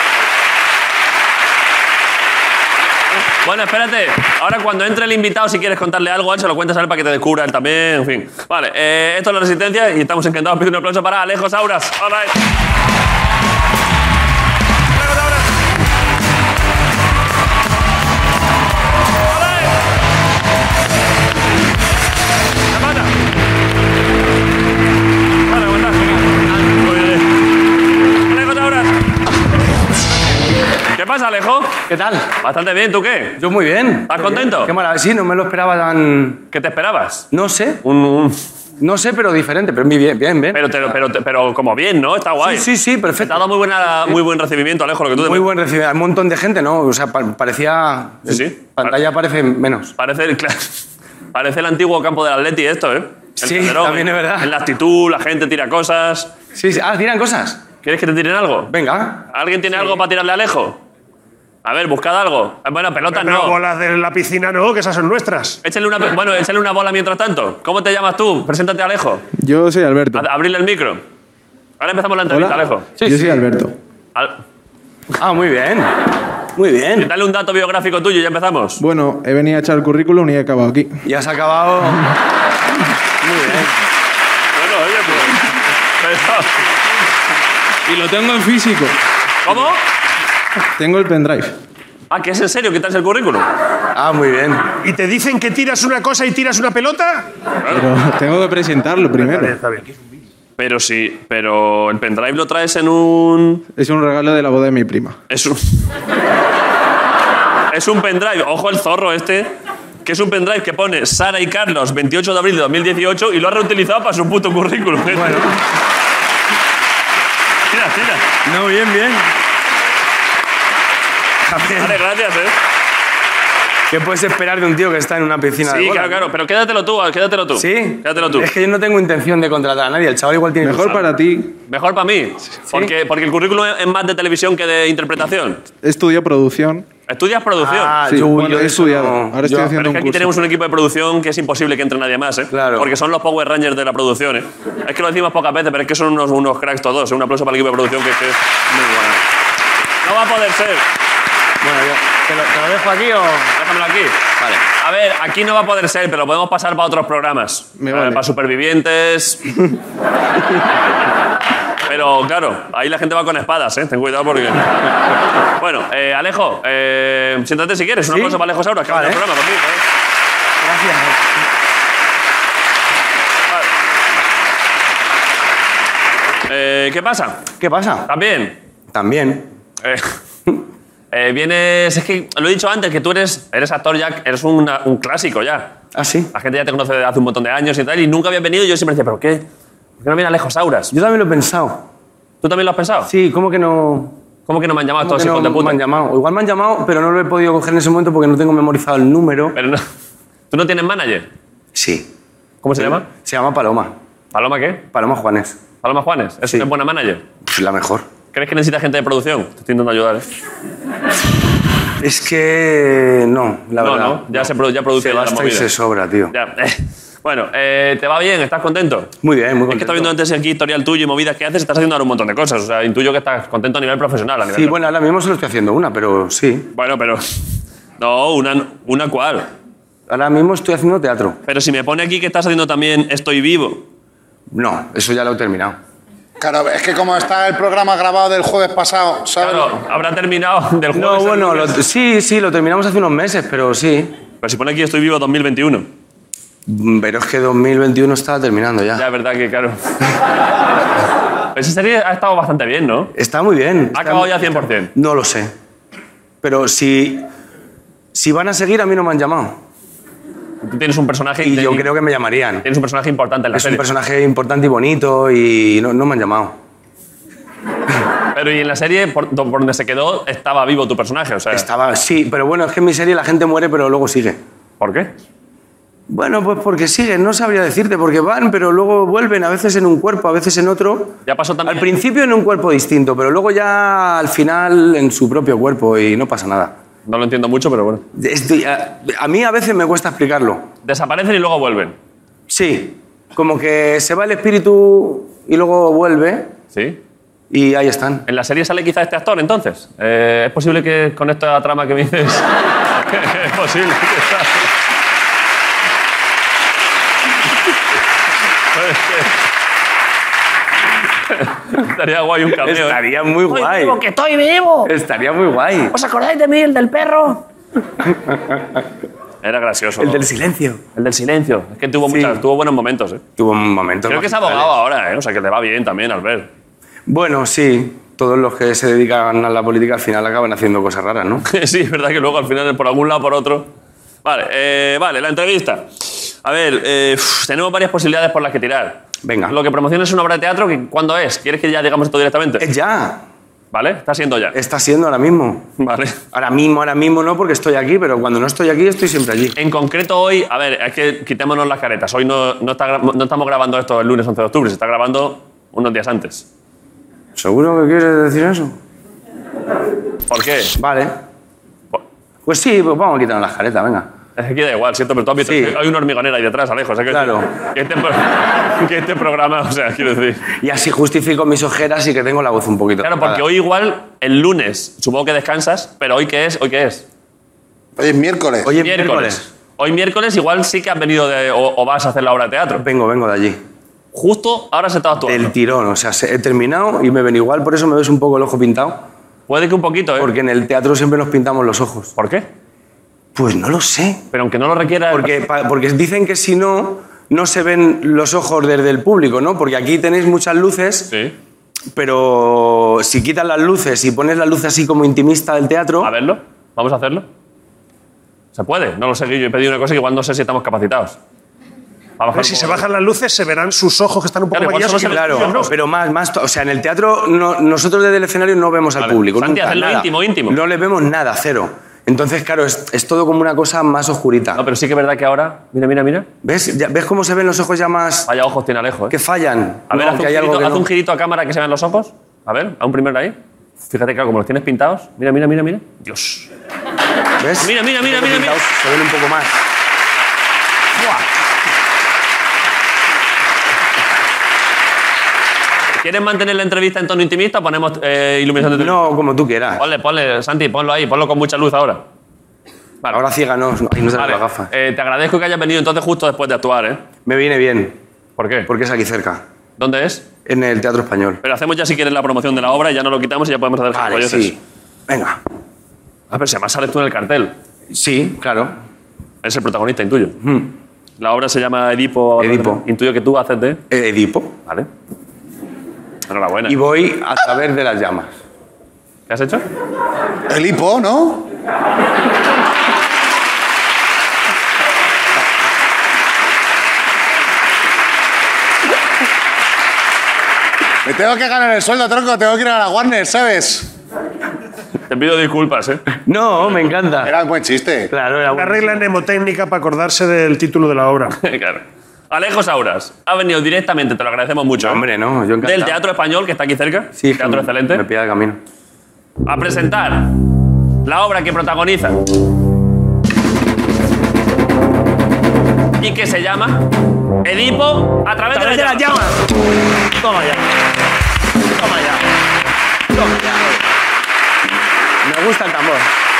Bueno, espérate. Ahora cuando entre el invitado, si quieres contarle algo a él, se lo cuentas a él para que te descubra él también, en fin. Vale, esto es La Resistencia y estamos encantados. Pido un aplauso para Alejo Sauras. All right. Alejo Sauras. All right. Zapata. Vale, aguanta. Muy bien. Alejo Sauras. ¿Qué pasa, Alejo? ¿Qué tal? Bastante bien, ¿tú qué? Yo muy bien. ¿Estás contento? Qué maravilla. Sí, no me lo esperaba tan... ¿Qué te esperabas? No sé. Un... No sé, pero diferente. Pero bien, bien. Pero como bien, ¿no? Está guay. Sí, Te perfecto. ha dado muy buen recibimiento, Alejo, lo que tú Muy buen recibimiento. Hay un montón de gente, ¿no? O sea, parecía... Sí. Pantalla parece menos. Parece el antiguo campo del Atleti esto, ¿eh? El Sí, Calderón, también es verdad. En la actitud, la gente tira cosas. Sí. Ah, tiran cosas. ¿Quieres que te tiren algo? Venga. ¿Alguien tiene algo para tirarle a Alejo? A ver, buscad algo. Bueno, pelotas Pero no. bolas de la piscina no, que esas son nuestras. Échale una bola mientras tanto. ¿Cómo te llamas tú? Preséntate, Alejo. Yo soy Alberto. Abrirle el micro. Ahora empezamos la entrevista, Hola. Alejo. Yo soy Alberto. Ah, muy bien. Muy bien. Dale un dato biográfico tuyo y ya empezamos. Bueno, he venido a echar el currículum y he acabado aquí. Ya has acabado... Muy bien. Bueno, oye, pues... Y lo tengo en físico. ¿Cómo? Tengo el pendrive. Ah, ¿que es en serio? ¿Quitas el currículum? Ah, muy bien. ¿Y te dicen que tiras una cosa y tiras una pelota? Pero tengo que presentarlo primero. Está bien. Pero sí, pero el pendrive lo traes en un... Es un regalo de la boda de mi prima. Es un... es un pendrive. Ojo el zorro este, que es un pendrive que pone Sara y Carlos 28 de abril de 2018 y lo ha reutilizado para su puto currículum. Bueno. Mira. No, bien. Vale, gracias, ¿eh? ¿Qué puedes esperar de un tío que está en una piscina de Sí, bolas? claro, pero quédatelo tú. ¿Sí? Quédatelo tú. Es que yo no tengo intención de contratar a nadie. El chaval igual tiene... Mejor para ti. Mejor para mí. Porque el currículum es más de televisión que de interpretación. Estudio producción. Estudias producción. Ah, Sí, yo bueno, he de eso estudiado. no- Ahora estoy yo- haciendo Pero es que un aquí curso. tenemos un equipo de producción que es imposible que entre nadie más, ¿eh? Claro. Porque son los Power Rangers de la producción, ¿eh? Es que lo decimos pocas veces, pero es que son unos cracks todos. Un aplauso para el equipo de producción que es muy bueno. No va a poder ser. Bueno, ¿te lo dejo aquí o...? Déjamelo aquí. Vale. A ver, aquí no va a poder ser, pero lo podemos pasar para otros programas. Me vale. Para supervivientes. Pero claro, ahí la gente va con espadas, ¿eh? Ten cuidado porque... Bueno, Alejo, siéntate si quieres. Un ¿Sí? aplauso para Alejo Sauras, que Vale. va el programa conmigo, ¿eh? Gracias. ¿Qué pasa? ¿Qué pasa? ¿También? También. Vienes... Es que lo he dicho antes, que tú eres actor ya, eres un clásico ya. ¿Ah, sí? La gente ya te conoce desde hace un montón de años y tal, y nunca habías venido y yo siempre decía, ¿pero qué? ¿Por qué no viene Alejo Sauras? Yo también lo he pensado. ¿Tú también lo has pensado? Sí, ¿cómo que no...? ¿Cómo que no me han llamado ¿Cómo estos que hijos de no puta? me han llamado? O igual me han llamado, pero no lo he podido coger en ese momento porque no tengo memorizado el número. Pero no, ¿tú no tienes manager? Sí. ¿Cómo se llama? Se llama Paloma. ¿Paloma qué? Paloma Juanes. ¿Paloma Juanes? ¿Es Sí. una buena manager? Pues la mejor. ¿Crees que necesitas gente de producción? Te estoy intentando ayudar, ¿eh? Es que no, la No, verdad. no, ya produce Se la basta y movida. se sobra, tío. Ya. Bueno, ¿te va bien? ¿Estás contento? Muy bien, muy Es que contento. estás viendo antes aquí historial tuyo y movidas que haces, estás haciendo ahora un montón de cosas. O sea, intuyo que estás contento a nivel profesional. A nivel Sí, bueno, ahora mismo solo estoy haciendo una, pero sí. Bueno, pero... No, una cual. Ahora mismo estoy haciendo teatro. Pero si me pone aquí que estás haciendo también Estoy Vivo. No, eso ya lo he terminado. Claro, es que como está el programa grabado del jueves pasado, ¿sabes? Claro, habrá terminado del jueves. No, al bueno, lunes. sí, lo terminamos hace unos meses, pero sí. Pero si pone aquí Estoy Vivo 2021. Pero es que 2021 está terminando ya. Ya, es verdad que, claro. Esa serie ha estado bastante bien, ¿no? Está muy bien. Ha acabado ya 100%. No lo sé. Pero si van a seguir, a mí no me han llamado. Tú tienes un personaje... Y yo creo que me llamarían. Tienes un personaje importante en la Es serie. un personaje importante y bonito y no me han llamado. Pero y en la serie, por donde se quedó, estaba vivo tu personaje, o sea... Sí, pero bueno, es que en mi serie la gente muere pero luego sigue. ¿Por qué? Bueno, pues porque siguen, no sabría decirte, porque van, pero luego vuelven, a veces en un cuerpo, a veces en otro. Ya pasó también... Al principio en un cuerpo distinto, pero luego ya al final en su propio cuerpo y no pasa nada. No lo entiendo mucho, pero bueno. A mí a veces me cuesta explicarlo. Desaparecen y luego vuelven. Sí, como que se va el espíritu y luego vuelve ¿Sí? y ahí están. ¿En la serie sale quizá este actor, entonces? ¿Es posible que con esta trama que me dices... es posible que Estaría guay un cameo. ¿eh? Estaría muy guay. vivo, que estoy vivo! Estaría muy guay. ¿Os acordáis de mí, el del perro? Era gracioso. El ¿no? del silencio. El del silencio. Es que tuvo, Sí. tuvo buenos momentos, ¿eh? Tuvo un momento. Creo que es abogado ahora, ¿eh? O sea, que le va bien también, Albert. Bueno, sí. Todos los que se dedican a la política al final acaban haciendo cosas raras, ¿no? Sí, es verdad que luego al final por algún lado por otro. Vale, vale, la entrevista. A ver, tenemos varias posibilidades por las que tirar. Venga. Lo que promociones es una obra de teatro, ¿cuándo es? ¿Quieres que ya digamos esto directamente? Es ya. ¿Vale? Está siendo ya. Está siendo ahora mismo. Vale. Ahora mismo no, porque estoy aquí, pero cuando no estoy aquí, estoy siempre allí. En concreto hoy, a ver, es que quitémonos las caretas. Hoy no estamos grabando esto el lunes 11 de octubre, se está grabando unos días antes. ¿Seguro que quieres decir eso? ¿Por qué? Vale. Pues sí, pues vamos a quitarnos las caretas, venga. Es que aquí da igual, ¿cierto? Pero tú has visto Sí. que hay una hormigonera ahí detrás, Alejo. O sea, Claro. Que este programa, o sea, quiero decir... Y así justifico mis ojeras y que tengo la voz un poquito. Claro, porque tapada. hoy igual, el lunes, supongo que descansas, pero ¿hoy qué es? ¿Hoy qué es? Hoy es miércoles. Oye, Miércoles. Hoy miércoles igual sí que has venido o vas a hacer la obra de teatro. Vengo de allí. Justo ahora se está actuando. Del tirón, o sea, he terminado y me ven igual, por eso me ves un poco el ojo pintado. Puede que un poquito, ¿eh? Porque en el teatro siempre nos pintamos los ojos. ¿Por qué? Pues no lo sé. Pero aunque no lo requiera... Porque dicen que si no, no se ven los ojos desde el público, ¿no? Porque aquí tenéis muchas luces, Sí. pero si quitas las luces y pones la luz así como intimista del teatro... A verlo. ¿Vamos a hacerlo? ¿Se puede? No lo sé, yo he pedido una cosa que igual no sé si estamos capacitados. A ver, si se bajan las luces, se verán sus ojos que están un poco Claro, igual maquillados. solo se y los Claro, tuyos no. pero más, o sea, en el teatro nosotros desde el escenario no vemos al Vale. público. Santi, nunca, hacerlo nada. íntimo. No le vemos nada, cero. Entonces, claro, es todo como una cosa más oscurita. No, pero sí que es verdad que ahora... Mira. ¿Ves? ¿Ves cómo se ven los ojos ya más... Vaya ojos tiene Alejo, ¿eh? que fallan? A ver, No, haz, que hay algo que haz no. un girito a cámara que se vean los ojos. A ver, a un primero ahí. Fíjate, claro, como los tienes pintados. Mira. Dios. ¿Ves? Mira. Pintados, se ven un poco más. ¿Quieres mantener la entrevista en tono intimista o ponemos iluminación de No, como tú quieras. Ponle, Santi, ponlo ahí, ponlo con mucha luz ahora. Vale. Ahora ciéganos, ahí no se Vale. las gafas. Te agradezco que hayas venido entonces justo después de actuar, ¿eh? Me viene bien, ¿Por qué? porque es aquí cerca, ¿Dónde es? en el Teatro Español. Pero hacemos ya si quieres la promoción de la obra y ya no lo quitamos y ya podemos hacer Vale, gilipolleces. sí. Venga. Ah, pero si además sales tú en el cartel. Sí, claro. Es el protagonista, intuyo. La obra se llama Edipo. Edipo. Intuyo que tú haces de... Edipo. Vale. Enhorabuena. Y voy a través de las llamas. ¿Qué has hecho? El hipo, ¿no? Me tengo que ganar el sueldo, tronco. Tengo que ir a la Warner, ¿sabes? Te pido disculpas, ¿eh? No, me encanta. Era un buen chiste. Claro, era Una bueno. regla mnemotécnica para acordarse del título de la obra. Claro. Alejo Sauras ha venido directamente, te lo agradecemos mucho. Hombre, no, yo encantado. Del Teatro Español, que está aquí cerca. Sí, Teatro excelente. Me pilla de camino. A presentar la obra que protagoniza y que se llama Edipo a través de las llamas. Toma ya. Toma ya. Toma ya. Me gusta el tambor.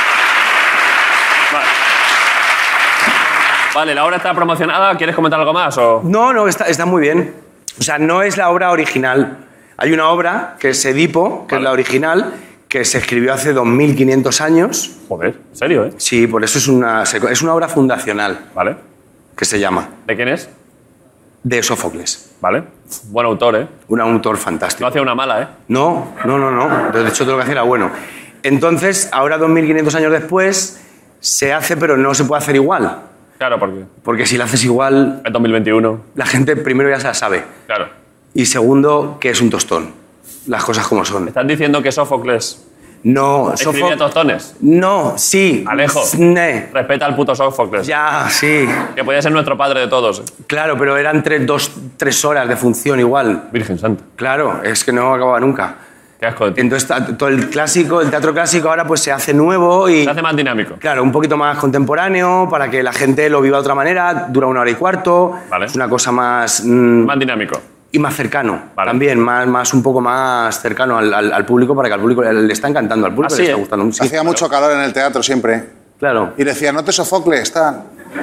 Vale, la obra está promocionada. ¿Quieres comentar algo más? O... No, está muy bien. O sea, no es la obra original. Hay una obra que es Edipo, que es la original, que se escribió hace 2500 años. Joder, ¿en serio, eh? Sí, por eso es una obra fundacional. Vale. Que se llama. ¿De quién es? De Sófocles. Vale. Buen autor, ¿eh? Un autor No fantástico. hacía una mala, ¿eh? No. De hecho, todo lo que hacía era bueno. Entonces, ahora 2500 años después, se hace, pero no se puede hacer igual. Claro, porque Porque si lo haces igual, es 2021. la gente primero ya se la sabe. Claro. Y segundo, que es un tostón. Las cosas como son. ¿Estás diciendo que Sófocles No, escribía tostones? No, sí. Alejo. Ne. Respeta al puto Sófocles. Ya, sí. Que podía ser nuestro padre de todos. Claro, pero eran 3 horas de función igual. Virgen Santa. Claro, es que no acababa nunca. Qué asco de ti. Entonces, todo el teatro clásico ahora pues se hace nuevo y... Se hace más dinámico. Claro, un poquito más contemporáneo para que la gente lo viva de otra manera. Dura 1 hora y cuarto. Vale. Es una cosa más... Más dinámico. y más cercano. Vale. También, un poco más cercano al público para que al público le está encantando. Al público Así le está es. gustando mucho. Hacía mucho calor en el teatro siempre. Claro. Y decía, no te Sofocles, tal.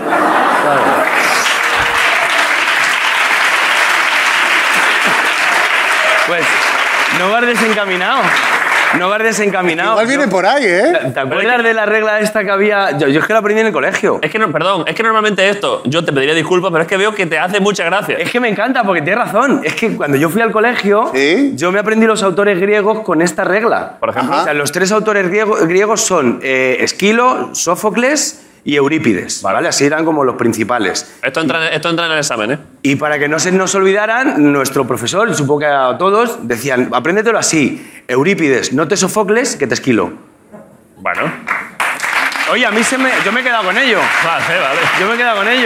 Pues no vas desencaminado. No vas desencaminado. Igual viene por ahí, ¿eh? ¿Te acuerdas de la regla esta que había? Yo es que la aprendí en el colegio. Es que, no, perdón, es que normalmente esto, yo te pediría disculpas, pero es que veo que te hace mucha gracia. Es que me encanta, porque tienes razón. Es que cuando yo fui al colegio, ¿Sí? yo me aprendí los autores griegos con esta regla. Por ejemplo. O sea, los 3 autores griegos son Esquilo, Sófocles y Eurípides. ¿Vale? Así eran como los principales. Esto entra en el examen, ¿eh? Y para que no se nos olvidaran, nuestro profesor, y supongo que a todos, decían, apréndetelo así. Eurípides, no te Sófocles, que te Esquilo. Bueno. Oye, yo me he quedado con ello. Vale. Yo me he quedado con ello.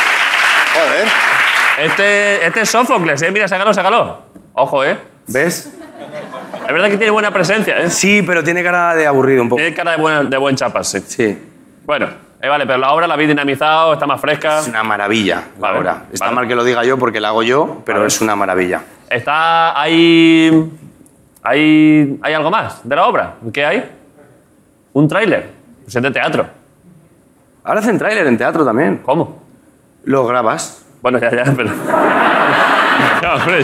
Joder. Este es Sófocles, ¿eh? Mira, sácalo. Ojo, ¿eh? ¿Ves? Es verdad que tiene buena presencia, ¿eh? Sí, pero tiene cara de aburrido un poco. Tiene cara de buen chapas, sí. Sí. Bueno, vale, pero la obra la habéis dinamizado, está más fresca. Es una maravilla la Vale, obra. Está vale. mal que lo diga yo porque la hago yo, pero Vale. es una maravilla. Está ahí... ¿Hay algo más de la obra? ¿Qué hay? Un tráiler. Pues es de teatro. Ahora hacen tráiler en teatro también. ¿Cómo? Lo grabas. Bueno, ya, pero... ya, hombre.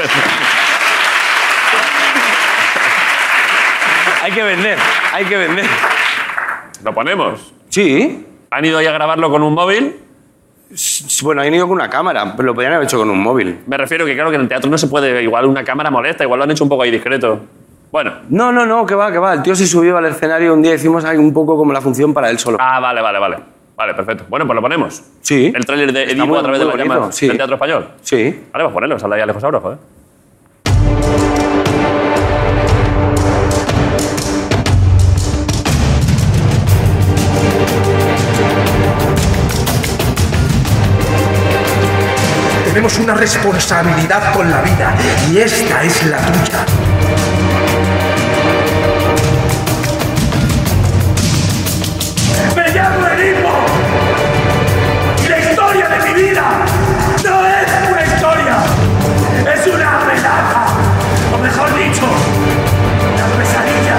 Hay que vender. Lo ponemos. Sí. ¿Han ido ahí a grabarlo con un móvil? Bueno, han ido con una cámara, pero lo podrían haber hecho con un móvil. Me refiero que claro que en el teatro no se puede... Igual una cámara molesta, igual lo han hecho un poco ahí discreto. Bueno. No, que va. El tío se subió al escenario un día, hicimos ahí un poco como la función para él solo. Ah, vale. Vale, perfecto. Bueno, pues lo ponemos. Sí. El tráiler de Está Edipo muy- a través de muy las bonito, llamas sí. del Teatro Español. Sí. Vale, pues ponerlo. Sale ahí Alejo Sauro, joder. Tenemos una responsabilidad con la vida y esta es la tuya. ¡Me llamo Edipo! ¡Y la historia de mi vida no es una historia! ¡Es una amenaza! O mejor dicho, una pesadilla.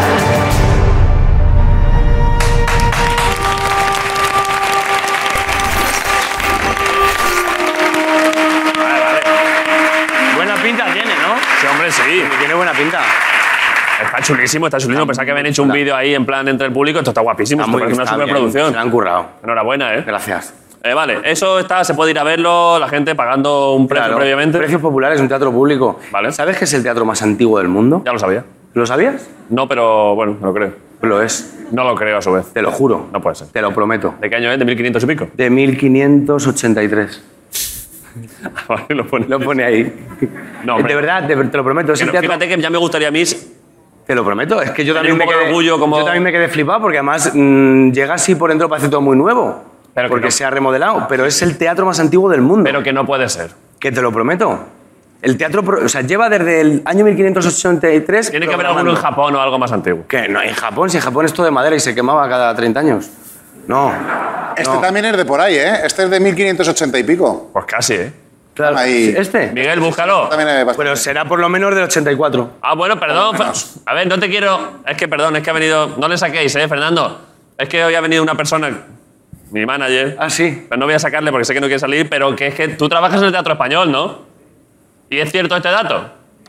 Buena pinta tiene, ¿no? Sí, hombre, sí. Tiene buena pinta. Está chulísimo. Pensaba que habían hecho un vídeo ahí en plan entre el público. Esto está guapísimo. Esto parece una está bien, superproducción. Se la han currado. Enhorabuena, ¿eh? Gracias. Vale, eso está, se puede ir a verlo, la gente pagando un precio Claro. previamente. Precios populares, un teatro público. Vale. ¿Sabes que es el teatro más antiguo del mundo? Ya lo sabía. ¿Lo sabías? No, pero bueno, me lo creo. Lo es. No lo creo a su vez. Te lo juro. No puede ser. Te lo prometo. ¿De qué año es? ¿De 1500 y pico? De 1583. Vale, lo pone. Lo pone ahí. No, hombre. De verdad, te lo prometo. Es Que el no, teatro... fíjate que ya me gustaría a mí... Te lo prometo. Es que yo Tener también, un poco de orgullo como- yo también me quedé flipado porque además llega así por dentro, parece todo muy nuevo. Pero que porque no. se ha remodelado, pero es el teatro más antiguo del mundo. Pero que no puede ser. Que te lo prometo. El teatro, o sea, lleva desde el año 1583... Tiene que haber alguno en Japón o algo más antiguo. ¿Qué? No, en Japón, si en Japón es todo de madera y se quemaba cada 30 años. No. Este no. también es de por ahí, ¿eh? Este es de 1580 y pico. Pues casi, ¿eh? Claro. Ahí. ¿Este? Miguel, búscalo. También es bastante. Pero será por lo menos del 84. Ah, bueno, perdón. A ver, no te quiero... Es que, perdón, es que ha venido... No le saquéis, Fernando. Es que hoy ha venido una persona, mi manager. Ah, sí. Pero no voy a sacarle porque sé que no quiere salir, pero que es que tú trabajas en el Teatro Español, ¿no? ¿Y es cierto este dato?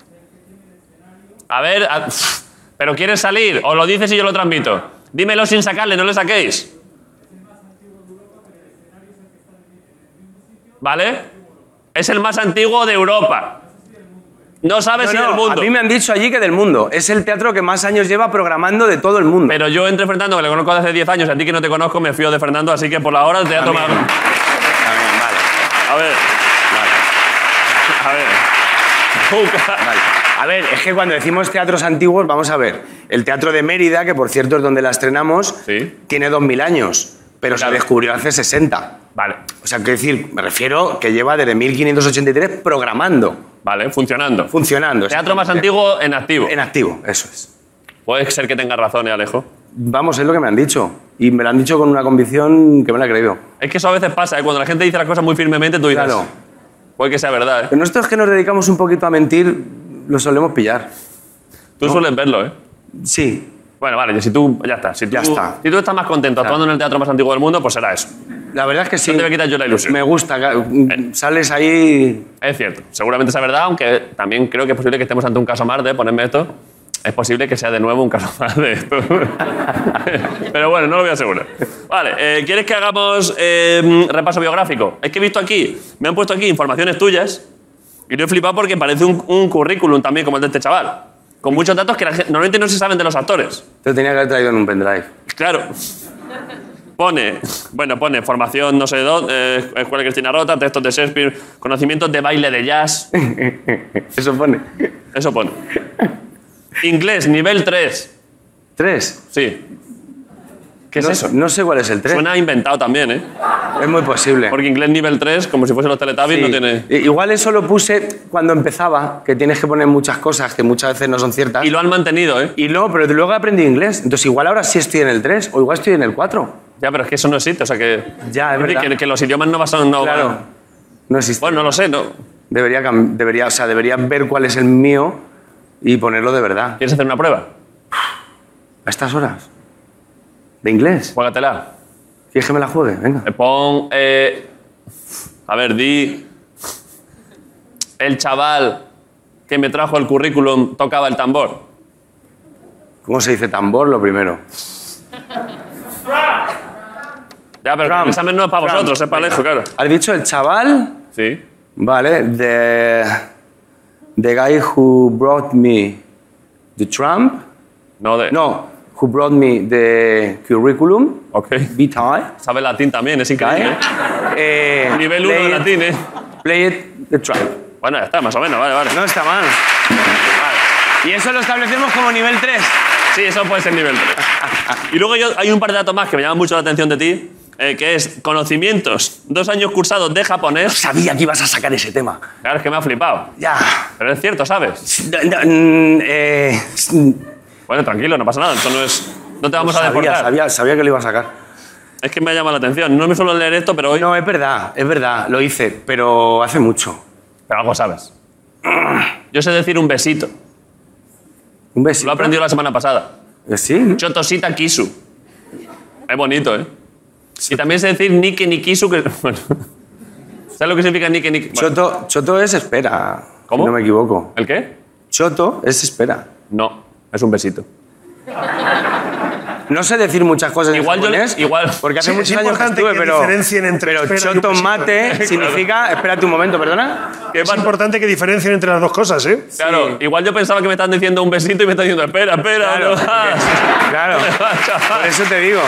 A ver... ¿Pero quieres salir? ¿O lo dices y yo lo transmito? Dímelo sin sacarle, no le saquéis. ¿Vale? Es el más antiguo de Europa. No sabes si del mundo. A mí me han dicho allí que del mundo. Es el teatro que más años lleva programando de todo el mundo. Pero yo entre Fernando, que le conozco desde hace 10 años, a ti que no te conozco, me fío de Fernando, así que por la hora el teatro más... También, vale. A ver. A ver. Vale. A ver, es que cuando decimos teatros antiguos, vamos a ver. El Teatro de Mérida, que por cierto es donde la estrenamos, Sí. tiene 2000 años, pero Claro. se descubrió hace 60. Vale. O sea, quiero decir, me refiero que lleva desde 1583 programando, Vale, funcionando. funcionando. Teatro más antiguo en activo. En activo, eso es. Puede ser que tengas razón, Alejo. Vamos, es lo que me han dicho. Y me lo han dicho con una convicción que me la he creído. Es que eso a veces pasa, Cuando la gente dice las cosas muy firmemente, tú dices... Claro. Puede que sea verdad, Pero nosotros que nos dedicamos un poquito a mentir, lo solemos pillar. Tú sueles verlo, Sí. Bueno, vale, si tú... Ya está. Si tú, Ya está. Si tú estás más contento actuando en el teatro más antiguo del mundo, pues será eso. La verdad es que sí. No te voy a quitar yo la ilusión. Me gusta. Sales ahí... Es cierto, seguramente sea verdad, aunque también creo que es posible que estemos ante un caso más de ponerme esto. Es posible que sea de nuevo un caso más de esto. Pero bueno, no lo voy a asegurar. Vale, ¿quieres que hagamos repaso biográfico? Es que he visto aquí, me han puesto aquí informaciones tuyas y yo he flipado porque parece un currículum también como el de este chaval. Con muchos datos que normalmente no se saben de los actores. Te tenía que haber traído en un pendrive. Claro. Pone formación no sé dónde, Escuela Cristina Rota, textos de Shakespeare, conocimientos de baile de jazz. Eso pone. Eso pone. Inglés, nivel 3. ¿3? Sí. ¿Qué es no, eso? No sé cuál es el 3. Suena inventado también, ¿eh? Es muy posible. Porque inglés nivel 3, como si fuesen los Teletubbies, Sí. no tiene... Igual eso lo puse cuando empezaba, que tienes que poner muchas cosas que muchas veces no son ciertas. Y lo han mantenido, ¿eh? Pero luego he aprendido inglés. Entonces igual ahora sí estoy en el 3 o igual estoy en el 4. Ya, pero es que eso no existe, o sea que... Ya, es verdad. Que los idiomas no son... No, Claro. No existe. Bueno, no lo sé, ¿no? Debería ver cuál es el mío y ponerlo de verdad. ¿Quieres hacer una prueba? ¿A estas horas? ¿De inglés? Juégatela. ¿Quieres que me la juegue? Venga. Pon... a ver, di... El chaval que me trajo el currículum tocaba el tambor. ¿Cómo se dice tambor lo primero? Ya, pero el examen no es para vosotros, es para Alejo, claro. ¿Has dicho el chaval? Sí. Vale. The guy who brought me the Trump. No, de... No, who brought me the curriculum Ok. vitae. Sabe latín también, es increíble. Nivel 1 de latín, ¿eh? Play it the Trump. Bueno, ya está, más o menos, vale. No está mal. Vale. Y eso lo establecemos como nivel 3. Sí, eso puede ser nivel 3. Y luego hay un par de datos más que me llaman mucho la atención de ti, que es conocimientos, 2 años cursados de japonés. Sabía que ibas a sacar ese tema. Claro, es que me ha flipado. Ya. Pero es cierto, ¿sabes? Sabía Bueno, tranquilo, no pasa nada. Esto no es... No te vamos a deportar. sabía que lo iba a sacar. Es que me llama la atención. No me suelo leer esto, pero hoy... No, es verdad, lo hice, pero hace mucho. Pero algo sabes. Yo sé decir un besito. Un besito. Lo he aprendido la semana pasada. ¿Sí? Chotosita kisu. Es bonito, ¿eh? Y también sé decir nike ni kisu, que... Bueno. ¿Sabes lo que significa nike ni kisu? Bueno. Choto es espera. ¿Cómo? Si no me equivoco. ¿El qué? Choto es espera. No, es un besito. No sé decir muchas cosas Igual en yo... japonés, Igual... porque hace Sí, muchos es años que importante estuve, que pero... diferencien entre Pero espera y un choto besito. mate significa... Espérate un momento, ¿perdona? Es importante que diferencien entre las dos cosas, ¿eh? Claro, Sí. igual yo pensaba que me están diciendo un besito y me están diciendo espera, Claro, no vas. claro. Por eso te digo.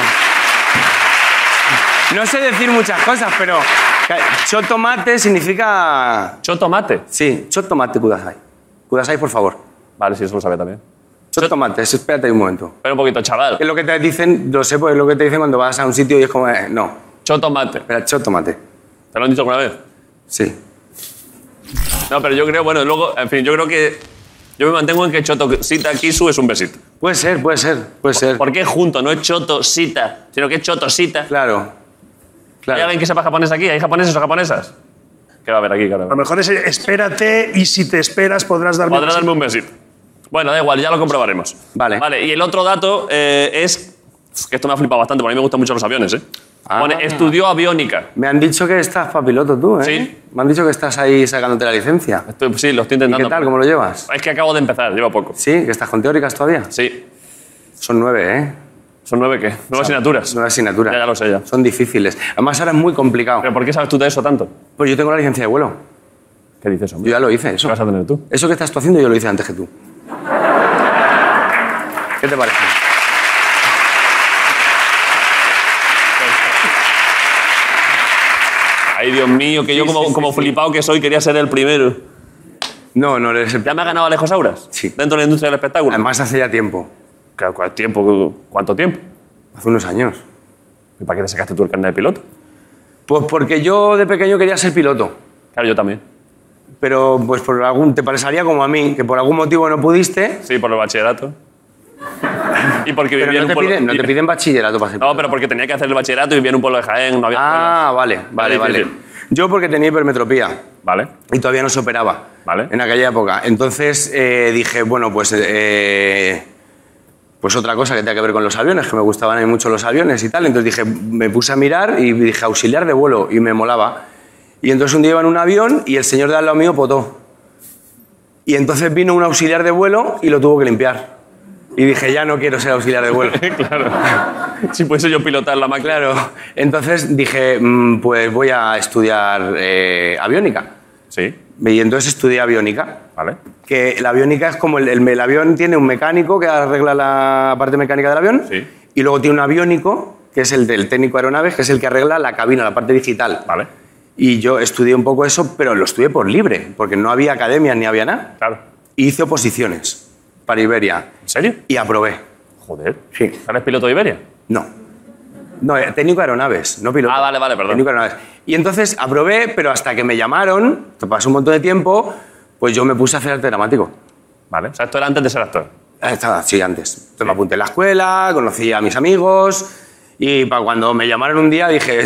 No sé decir muchas cosas, pero... Choto mate significa... Choto mate. Sí, choto mate kudasai. Kudasai, por favor. Vale, sí, eso lo sabía también. Choto mate, espérate un momento. Pero un poquito, chaval. Es lo que te dicen, lo sé, pues es lo que te dicen cuando vas a un sitio y es como... no. Chotomate. Espera, chotomate. ¿Te lo han dicho alguna vez? Sí. No, pero yo creo, bueno, luego, en fin, yo creo que... Yo me mantengo en que chotosita kisu es un besito. Puede ser. ¿Por qué junto? No es chotosita, sino que es chotosita. Claro. ¿Hay alguien que sepa japonés aquí? ¿Hay japoneses o japonesas? ¿Qué va a haber aquí, claro? A lo mejor es espérate y si te esperas podrás darme Podrás darme un besito. Bueno, da igual, ya lo comprobaremos. Vale. Vale, y el otro dato es... Que esto me ha flipado bastante, porque a mí me gustan mucho los aviones, ¿eh? Pone, estudió aviónica. Me han dicho que estás para piloto tú, ¿eh? Sí. Me han dicho que estás ahí sacándote la licencia. Sí, lo estoy ¿Y intentando. qué tal? ¿Cómo lo llevas? Es que acabo de empezar, llevo poco. ¿Sí? ¿Que estás con teóricas todavía? Sí. Son 9, ¿eh? ¿Son 9 qué? 9 asignaturas. 9 asignaturas. Ya lo sé ya. Son difíciles. Además ahora es muy complicado. ¿Pero por qué sabes tú de eso tanto? Pues yo tengo la licencia de vuelo. ¿Qué dices, hombre? Yo ya lo hice, eso. ¿Qué vas a tener tú? Eso que estás tú haciendo yo lo hice antes que tú. ¿Qué te parece? Ay, Dios mío, que yo como flipado que soy quería ser el primero. No, no eres el... ¿Ya me ha ganado Alejo Sauras? Sí. Dentro de la industria del espectáculo. Además hace ya tiempo. ¿Cuánto tiempo? ¿Cuánto tiempo? Hace unos años. ¿Y para qué te sacaste tú el carnet de piloto? Pues porque yo de pequeño quería ser piloto. Claro, yo también. Pero pues por algún... Te pasaría como a mí, que por algún motivo no pudiste. Sí, por el bachillerato. Y porque Pero vivía en no un pueblo... no te piden bachillerato para ser piloto. No, pero porque tenía que hacer el bachillerato y vivía en un pueblo de Jaén, no había... Ah, vale. difícil. Yo porque tenía hipermetropía. Vale. Y todavía no se operaba. Vale. En aquella época. Entonces dije, bueno, pues otra cosa que tenía que ver con los aviones, que me gustaban a mí mucho los aviones y tal. Entonces dije, me puse a mirar y dije, auxiliar de vuelo, y me molaba. Y entonces un día iba en un avión y el señor de al lado mío potó. Y entonces vino un auxiliar de vuelo y lo tuvo que limpiar. Y dije, ya no quiero ser auxiliar de vuelo. Claro. Si pudiese yo pilotar la máquina. Claro. Entonces dije, pues voy a estudiar aviónica. Sí. Y entonces estudié aviónica. Vale. Que la aviónica es como el avión tiene un mecánico que arregla la parte mecánica del avión. Sí. Y luego tiene un aviónico, que es el del técnico de aeronaves, que es el que arregla la cabina, la parte digital. Vale. Y yo estudié un poco eso, pero lo estudié por libre, porque no había academias ni había nada. Claro. Y hice oposiciones para Iberia. ¿En serio? Y aprobé. Joder. Sí. ¿Eres piloto de Iberia? No. No, técnico de aeronaves, no piloto. Ah, vale, perdón. Técnico de aeronaves. Y entonces aprobé, pero hasta que me llamaron, que pasó un montón de tiempo, pues yo me puse a hacer arte dramático. Vale. O sea, esto era antes de ser actor. Sí, antes. Entonces me apunté en la escuela, conocí a mis amigos y para cuando me llamaron un día dije,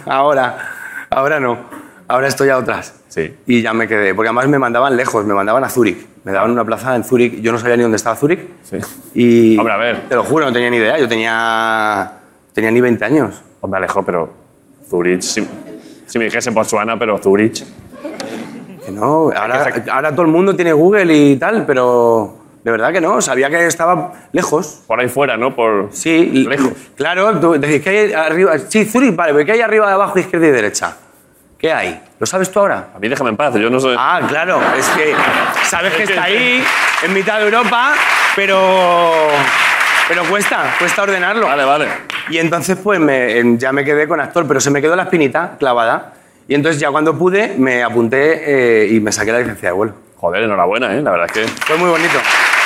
ahora no, ahora estoy a otras. Sí. Y ya me quedé, porque además me mandaban lejos, me mandaban a Zúrich. Me daban una plaza en Zúrich, yo no sabía ni dónde estaba Zúrich. Sí. Y Hombre, a ver. te lo juro, no tenía ni idea, yo tenía ni 20 años. Hombre, Alejo, pero Zurich, si me dijese Botswana, pero Zurich. Que no, ahora todo el mundo tiene Google y tal, pero de verdad que no, sabía que estaba lejos. Por ahí fuera, ¿no? Por Sí, lejos. Claro, tú decís que hay arriba. Sí, Zurich, vale, pero ¿qué hay arriba, abajo, izquierda y derecha? ¿Qué hay? ¿Lo sabes tú ahora? A mí déjame en paz, yo no soy... Ah, claro, es que sabes que está ahí, en mitad de Europa, pero cuesta ordenarlo. Vale. Y entonces pues ya me quedé con actor, pero se me quedó la espinita clavada. Y entonces ya cuando pude me apunté y me saqué la licencia de vuelo. Joder, enhorabuena, ¿eh? La verdad es que... Fue muy bonito.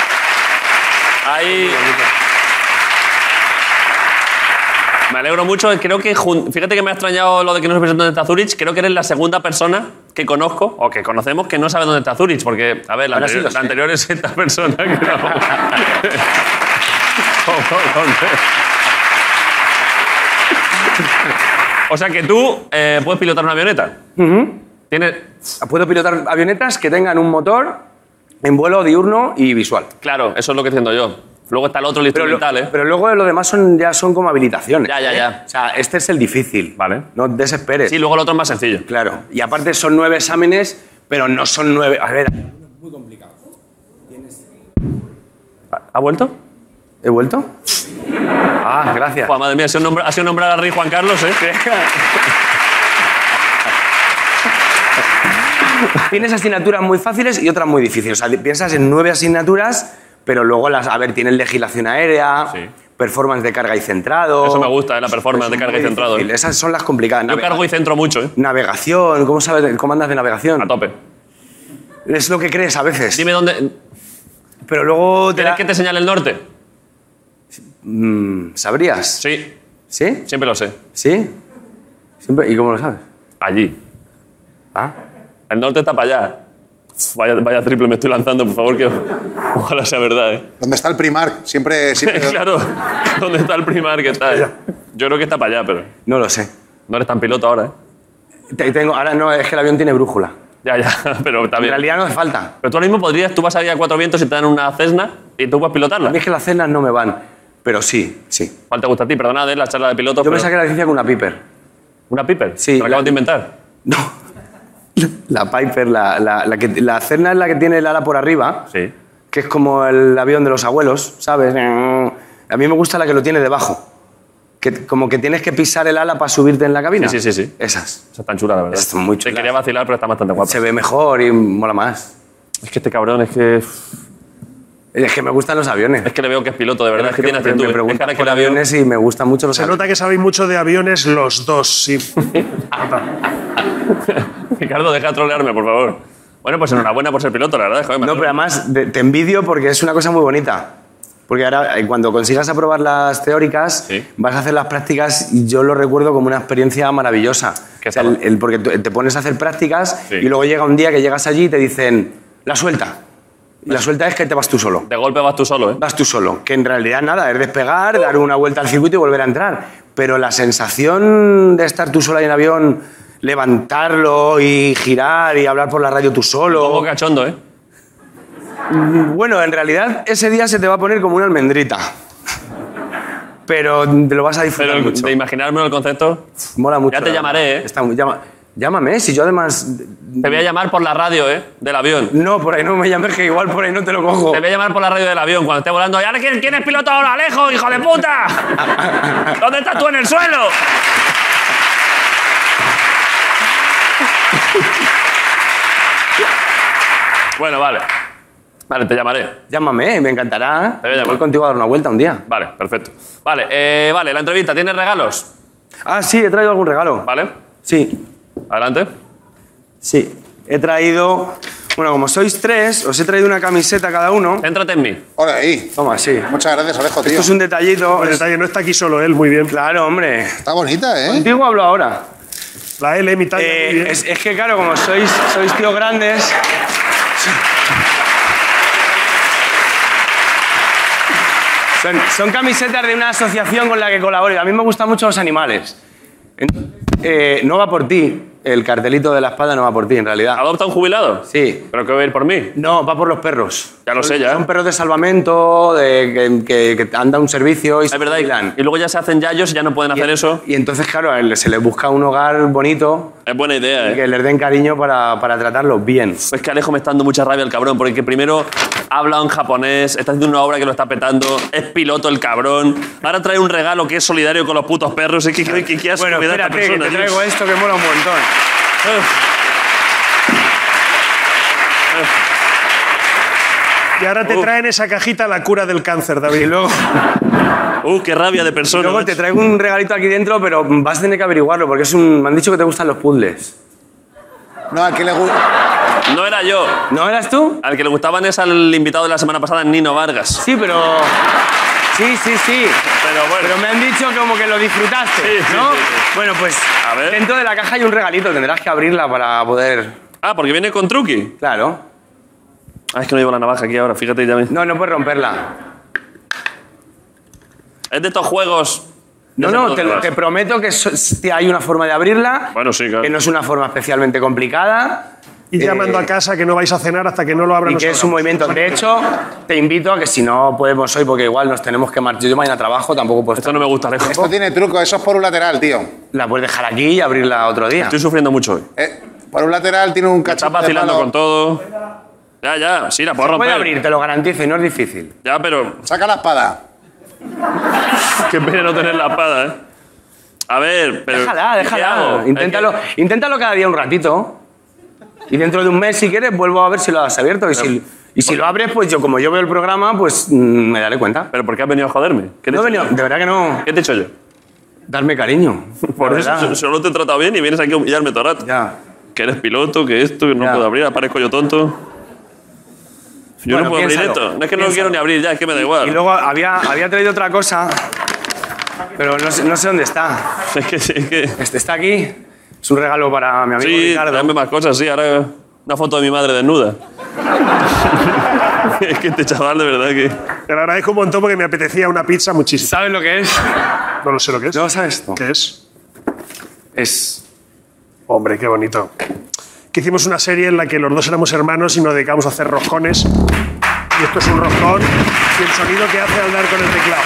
Ahí... Me alegro mucho, creo que... Fíjate que me ha extrañado lo de que no se presentó dónde está Zurich. Creo que eres la segunda persona que conozco, o que conocemos, que no sabe dónde está Zurich. Porque, a ver, la anterior es esta persona que no... O sea que tú puedes pilotar una avioneta. Puedo pilotar avionetas que tengan un motor en vuelo diurno y visual. Claro, eso es lo que entiendo yo. Luego está el otro, el instrumental, ¿eh? Pero luego lo demás ya son como habilitaciones. Ya. O sea, este es el difícil. Vale. No desesperes. Sí, luego el otro es más sencillo. Claro. Y aparte son 9 exámenes, pero no son 9... A ver... Muy complicado. ¿Ha vuelto? ¿He vuelto? Ah, gracias. Joder, madre mía, ha sido nombrar al rey Juan Carlos, ¿eh? Tienes asignaturas muy fáciles y otras muy difíciles. O sea, piensas en 9 asignaturas, pero luego tienes legislación aérea, Sí. performance de carga y centrado... Eso me gusta, la performance de carga y centrado. difícil. Esas son las complicadas. Yo cargo y centro mucho, ¿eh? Navegación, ¿cómo andas de navegación? A tope. Es lo que crees a veces. Dime dónde... Pero luego... ¿Quieres que te señale el norte? ¿Sabrías? Sí, ¿Sí? siempre lo sé. ¿Sí? Siempre, ¿y cómo lo sabes? Allí. Ah. El norte está para allá. Uf, vaya triple me estoy lanzando, por favor, que ojalá sea verdad, ¿eh? ¿Dónde está el Primark? Siempre... Claro, ¿dónde está el Primark? Está? Yo creo que está para allá, pero... No lo sé. No eres tan piloto ahora, ¿eh? Ahora no, es que el avión tiene brújula. Ya, pero En también... realidad no hace falta. Pero tú ahora mismo tú vas a ir a Cuatro Vientos y te dan una Cessna y tú puedes pilotarla. A mí es que las cenas no me van, pero sí. ¿Cuál te gusta a ti? Perdona de la charla de pilotos. Yo me saqué la licencia con una Piper. ¿Una Piper? Sí. ¿Te la acabas de inventar? No. La Piper, la Cessna es la que tiene el ala por arriba, sí, que es como el avión de los abuelos, ¿sabes? A mí me gusta la que lo tiene debajo. Que como que tienes que pisar el ala para subirte en la cabina. Sí. Esas. Esa está chula, la verdad. Están muy Te chulas. quería vacilar, pero está bastante guapa. Se ve mejor y mola más. Es que este cabrón es que... Es que me gustan los aviones. Es que le veo que es piloto, de verdad. Es que tiene actitud. Me Es que preguntan ahora que por el avión... aviones y me gustan mucho los Se aviones. nota que sabéis mucho de aviones los dos, sí. Ricardo, deja de trolearme, por favor. Bueno, pues enhorabuena por ser piloto, la verdad. Joder, No, pero además te envidio porque es una cosa muy bonita. Porque ahora, cuando consigas aprobar las teóricas, vas a hacer las prácticas y yo lo recuerdo como una experiencia maravillosa. O sea, porque te pones a hacer prácticas y luego llega un día que llegas allí y te dicen, la suelta. Y la suelta es que te vas tú solo. De golpe vas tú solo, ¿eh? Vas tú solo. Que en realidad nada, es despegar, dar una vuelta al circuito y volver a entrar. Pero la sensación de estar tú solo ahí en avión, levantarlo y girar y hablar por la radio tú solo... Un poco cachondo, ¿eh? Bueno, en realidad ese día se te va a poner como una almendrita. Pero te lo vas a disfrutar Pero mucho. de imaginármelo el concepto... Mola mucho. Ya te llamaré, ¿eh? Llámame, si yo además... Te voy a llamar por la radio, ¿eh? Del avión. No, por ahí no me llames, que igual por ahí no te lo cojo. Te voy a llamar por la radio del avión cuando esté volando. ¿Y ahora quién es piloto ahora? ¡Alejo, hijo de puta! ¿Dónde estás tú en el suelo? Bueno, vale. Vale, te llamaré. Llámame, me encantará. Te voy a llamar. Voy contigo a dar una vuelta un día. Vale, perfecto. Vale, vale, la entrevista. ¿Tienes regalos? Ah, sí, he traído algún regalo. Vale. Sí. Adelante. Sí. He traído... Bueno, como sois tres, os he traído una camiseta cada uno. Céntrate en mí. Hola, ahí. Toma, sí. Muchas gracias, Alejo, tío. Esto es un detallito. El detalle no está aquí solo él, muy bien. Claro, hombre. Está bonita, ¿eh? Contigo hablo ahora. La L, mi talla, muy bien. Es que, claro, como sois tíos grandes... Son camisetas de una asociación con la que colaboro. A mí me gustan mucho los animales. No va por ti. El cartelito de la espada no va por ti, en realidad. ¿Adopta un jubilado? Sí. ¿Pero qué va a ir por mí? No, va por los perros. Ya lo sé, ya. Son perros de salvamento, que han dado un servicio y Es verdad. jubilan. Y luego ya se hacen yayos y ya no pueden hacer eso. Y entonces, claro, se les busca un hogar bonito Es buena idea, y ¿eh? que les den cariño para tratarlos bien. Es que Alejo me está dando mucha rabia el cabrón, porque primero habla en japonés, está haciendo una obra que lo está petando, es piloto el cabrón, ahora trae un regalo que es solidario con los putos perros, es que asco Bueno, me da esta espérate, que persona, te tío. traigo esto que mola un montón. Y ahora te traen esa cajita la cura del cáncer, David. Y luego, Qué rabia de persona. luego te traigo un regalito aquí dentro, pero vas a tener que averiguarlo, porque me han dicho que te gustan los puzzles. No, al que le gusta... No era yo. ¿No eras tú? Al que le gustaban es al invitado de la semana pasada, Nino Vargas. Sí, pero... Sí. Pero bueno. Pero me han dicho como que lo disfrutaste, Sí, ¿no? sí. Bueno, pues A ver. dentro de la caja hay un regalito, tendrás que abrirla para poder... Ah, porque viene con truqui. Claro. Ah, es que no llevo la navaja aquí ahora, fíjate ya. No puedes romperla. Es de estos juegos... No, te prometo que hay una forma de abrirla. Bueno, sí, claro. Que no es una forma especialmente complicada. Y llamando a casa que no vais a cenar hasta que no lo abran. Y que es un movimiento. De hecho, te invito a que si no podemos hoy, porque igual nos tenemos que marchar. Yo mañana trabajo, tampoco puedo Esto estar. no me gusta, Alejo. Esto tiene truco, eso es por un lateral, tío. La puedes dejar aquí y abrirla otro día. Estoy sufriendo mucho hoy. Por un lateral tiene un Estás cachito de vacilando palo. con todo. Ya, sí, la puedo romper. Puede abrir, te lo garantizo y no es difícil. Ya, pero... Saca la espada. Qué pena no tener la espada, ¿eh? A ver, pero... Déjala. ¿qué hago? Inténtalo cada día un ratito. Y dentro de un mes, si quieres, vuelvo a ver si lo has abierto. Y si lo abres, pues yo, como yo veo el programa, pues me daré cuenta. ¿Pero por qué has venido a joderme? ¿Qué te No he he hecho venido, de verdad que no. yo? ¿Qué te he hecho yo? Darme cariño. Por De eso verdad. solo te he tratado bien y vienes aquí a humillarme todo el rato. Ya. Que eres piloto, que esto, que no Ya. puedo abrir, aparezco yo tonto. Yo Bueno, no puedo abrir piénsalo, esto. No es que no lo piénsalo. quiero ni abrir ya, es que me da igual. Y luego había traído otra cosa. Pero no sé dónde está. Es que... Este está aquí. Es un regalo para mi amigo Sí, Ricardo. dame más cosas, sí. Ahora una foto de mi madre desnuda. Es que este chaval, de verdad que... Te lo agradezco un montón porque me apetecía una pizza muchísimo. ¿Sabes lo que es? No lo sé lo que es. ¿No sabes? No. ¿Qué es? Es... Hombre, qué bonito. Que hicimos una serie en la que los dos éramos hermanos y nos dedicamos a hacer roscones. Y esto es un roscón y el sonido que hace al dar con el teclado.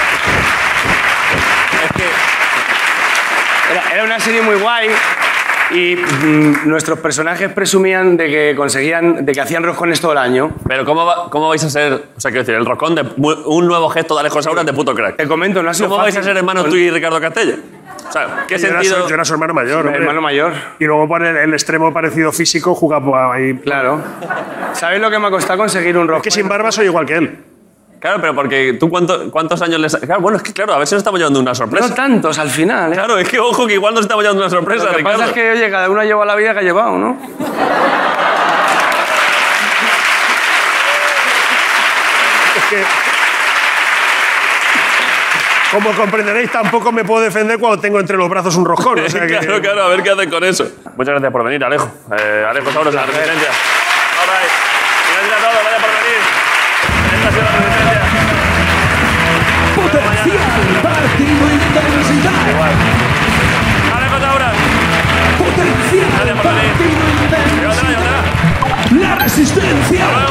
Es que era una serie muy guay y nuestros personajes presumían de que hacían roscones todo el año. Pero ¿cómo vais a ser...? O sea, quiero decir, el roscón de un nuevo gesto de Alejo Sauras de puto crack. Te comento, no ha sido ¿Cómo vais fácil. a ser hermanos tú y Ricardo Castella? O sea, ¿qué sentido...? Yo era su hermano mayor. Mi hombre. hermano mayor. Y luego por el extremo parecido físico juega por ahí. Claro. ¿Sabes lo que me ha costado conseguir un Es roscón? que sin barba soy igual que él. Claro, pero porque tú ¿cuántos años les... Claro, bueno, es que claro, a ver si nos estamos llevando una sorpresa. No tantos al final, ¿eh? Claro, es que ojo que igual nos estamos llevando una sorpresa, Lo que Ricardo. pasa es que, oye, cada uno lleva la vida que ha llevado, ¿no? Es que... Como comprenderéis, tampoco me puedo defender cuando tengo entre los brazos un roscón. O sea que... Claro, a ver qué hacen con eso. Muchas gracias por venir, Alejo. Alejo Sauras de la Resistencia. All right. Gracias a todos, gracias por venir. Esta ha sido la Resistencia. Potencial partido intensidad. Alejo Sauras. Potencial Gracias por venir. partido intensidad. Llévatela. La Resistencia.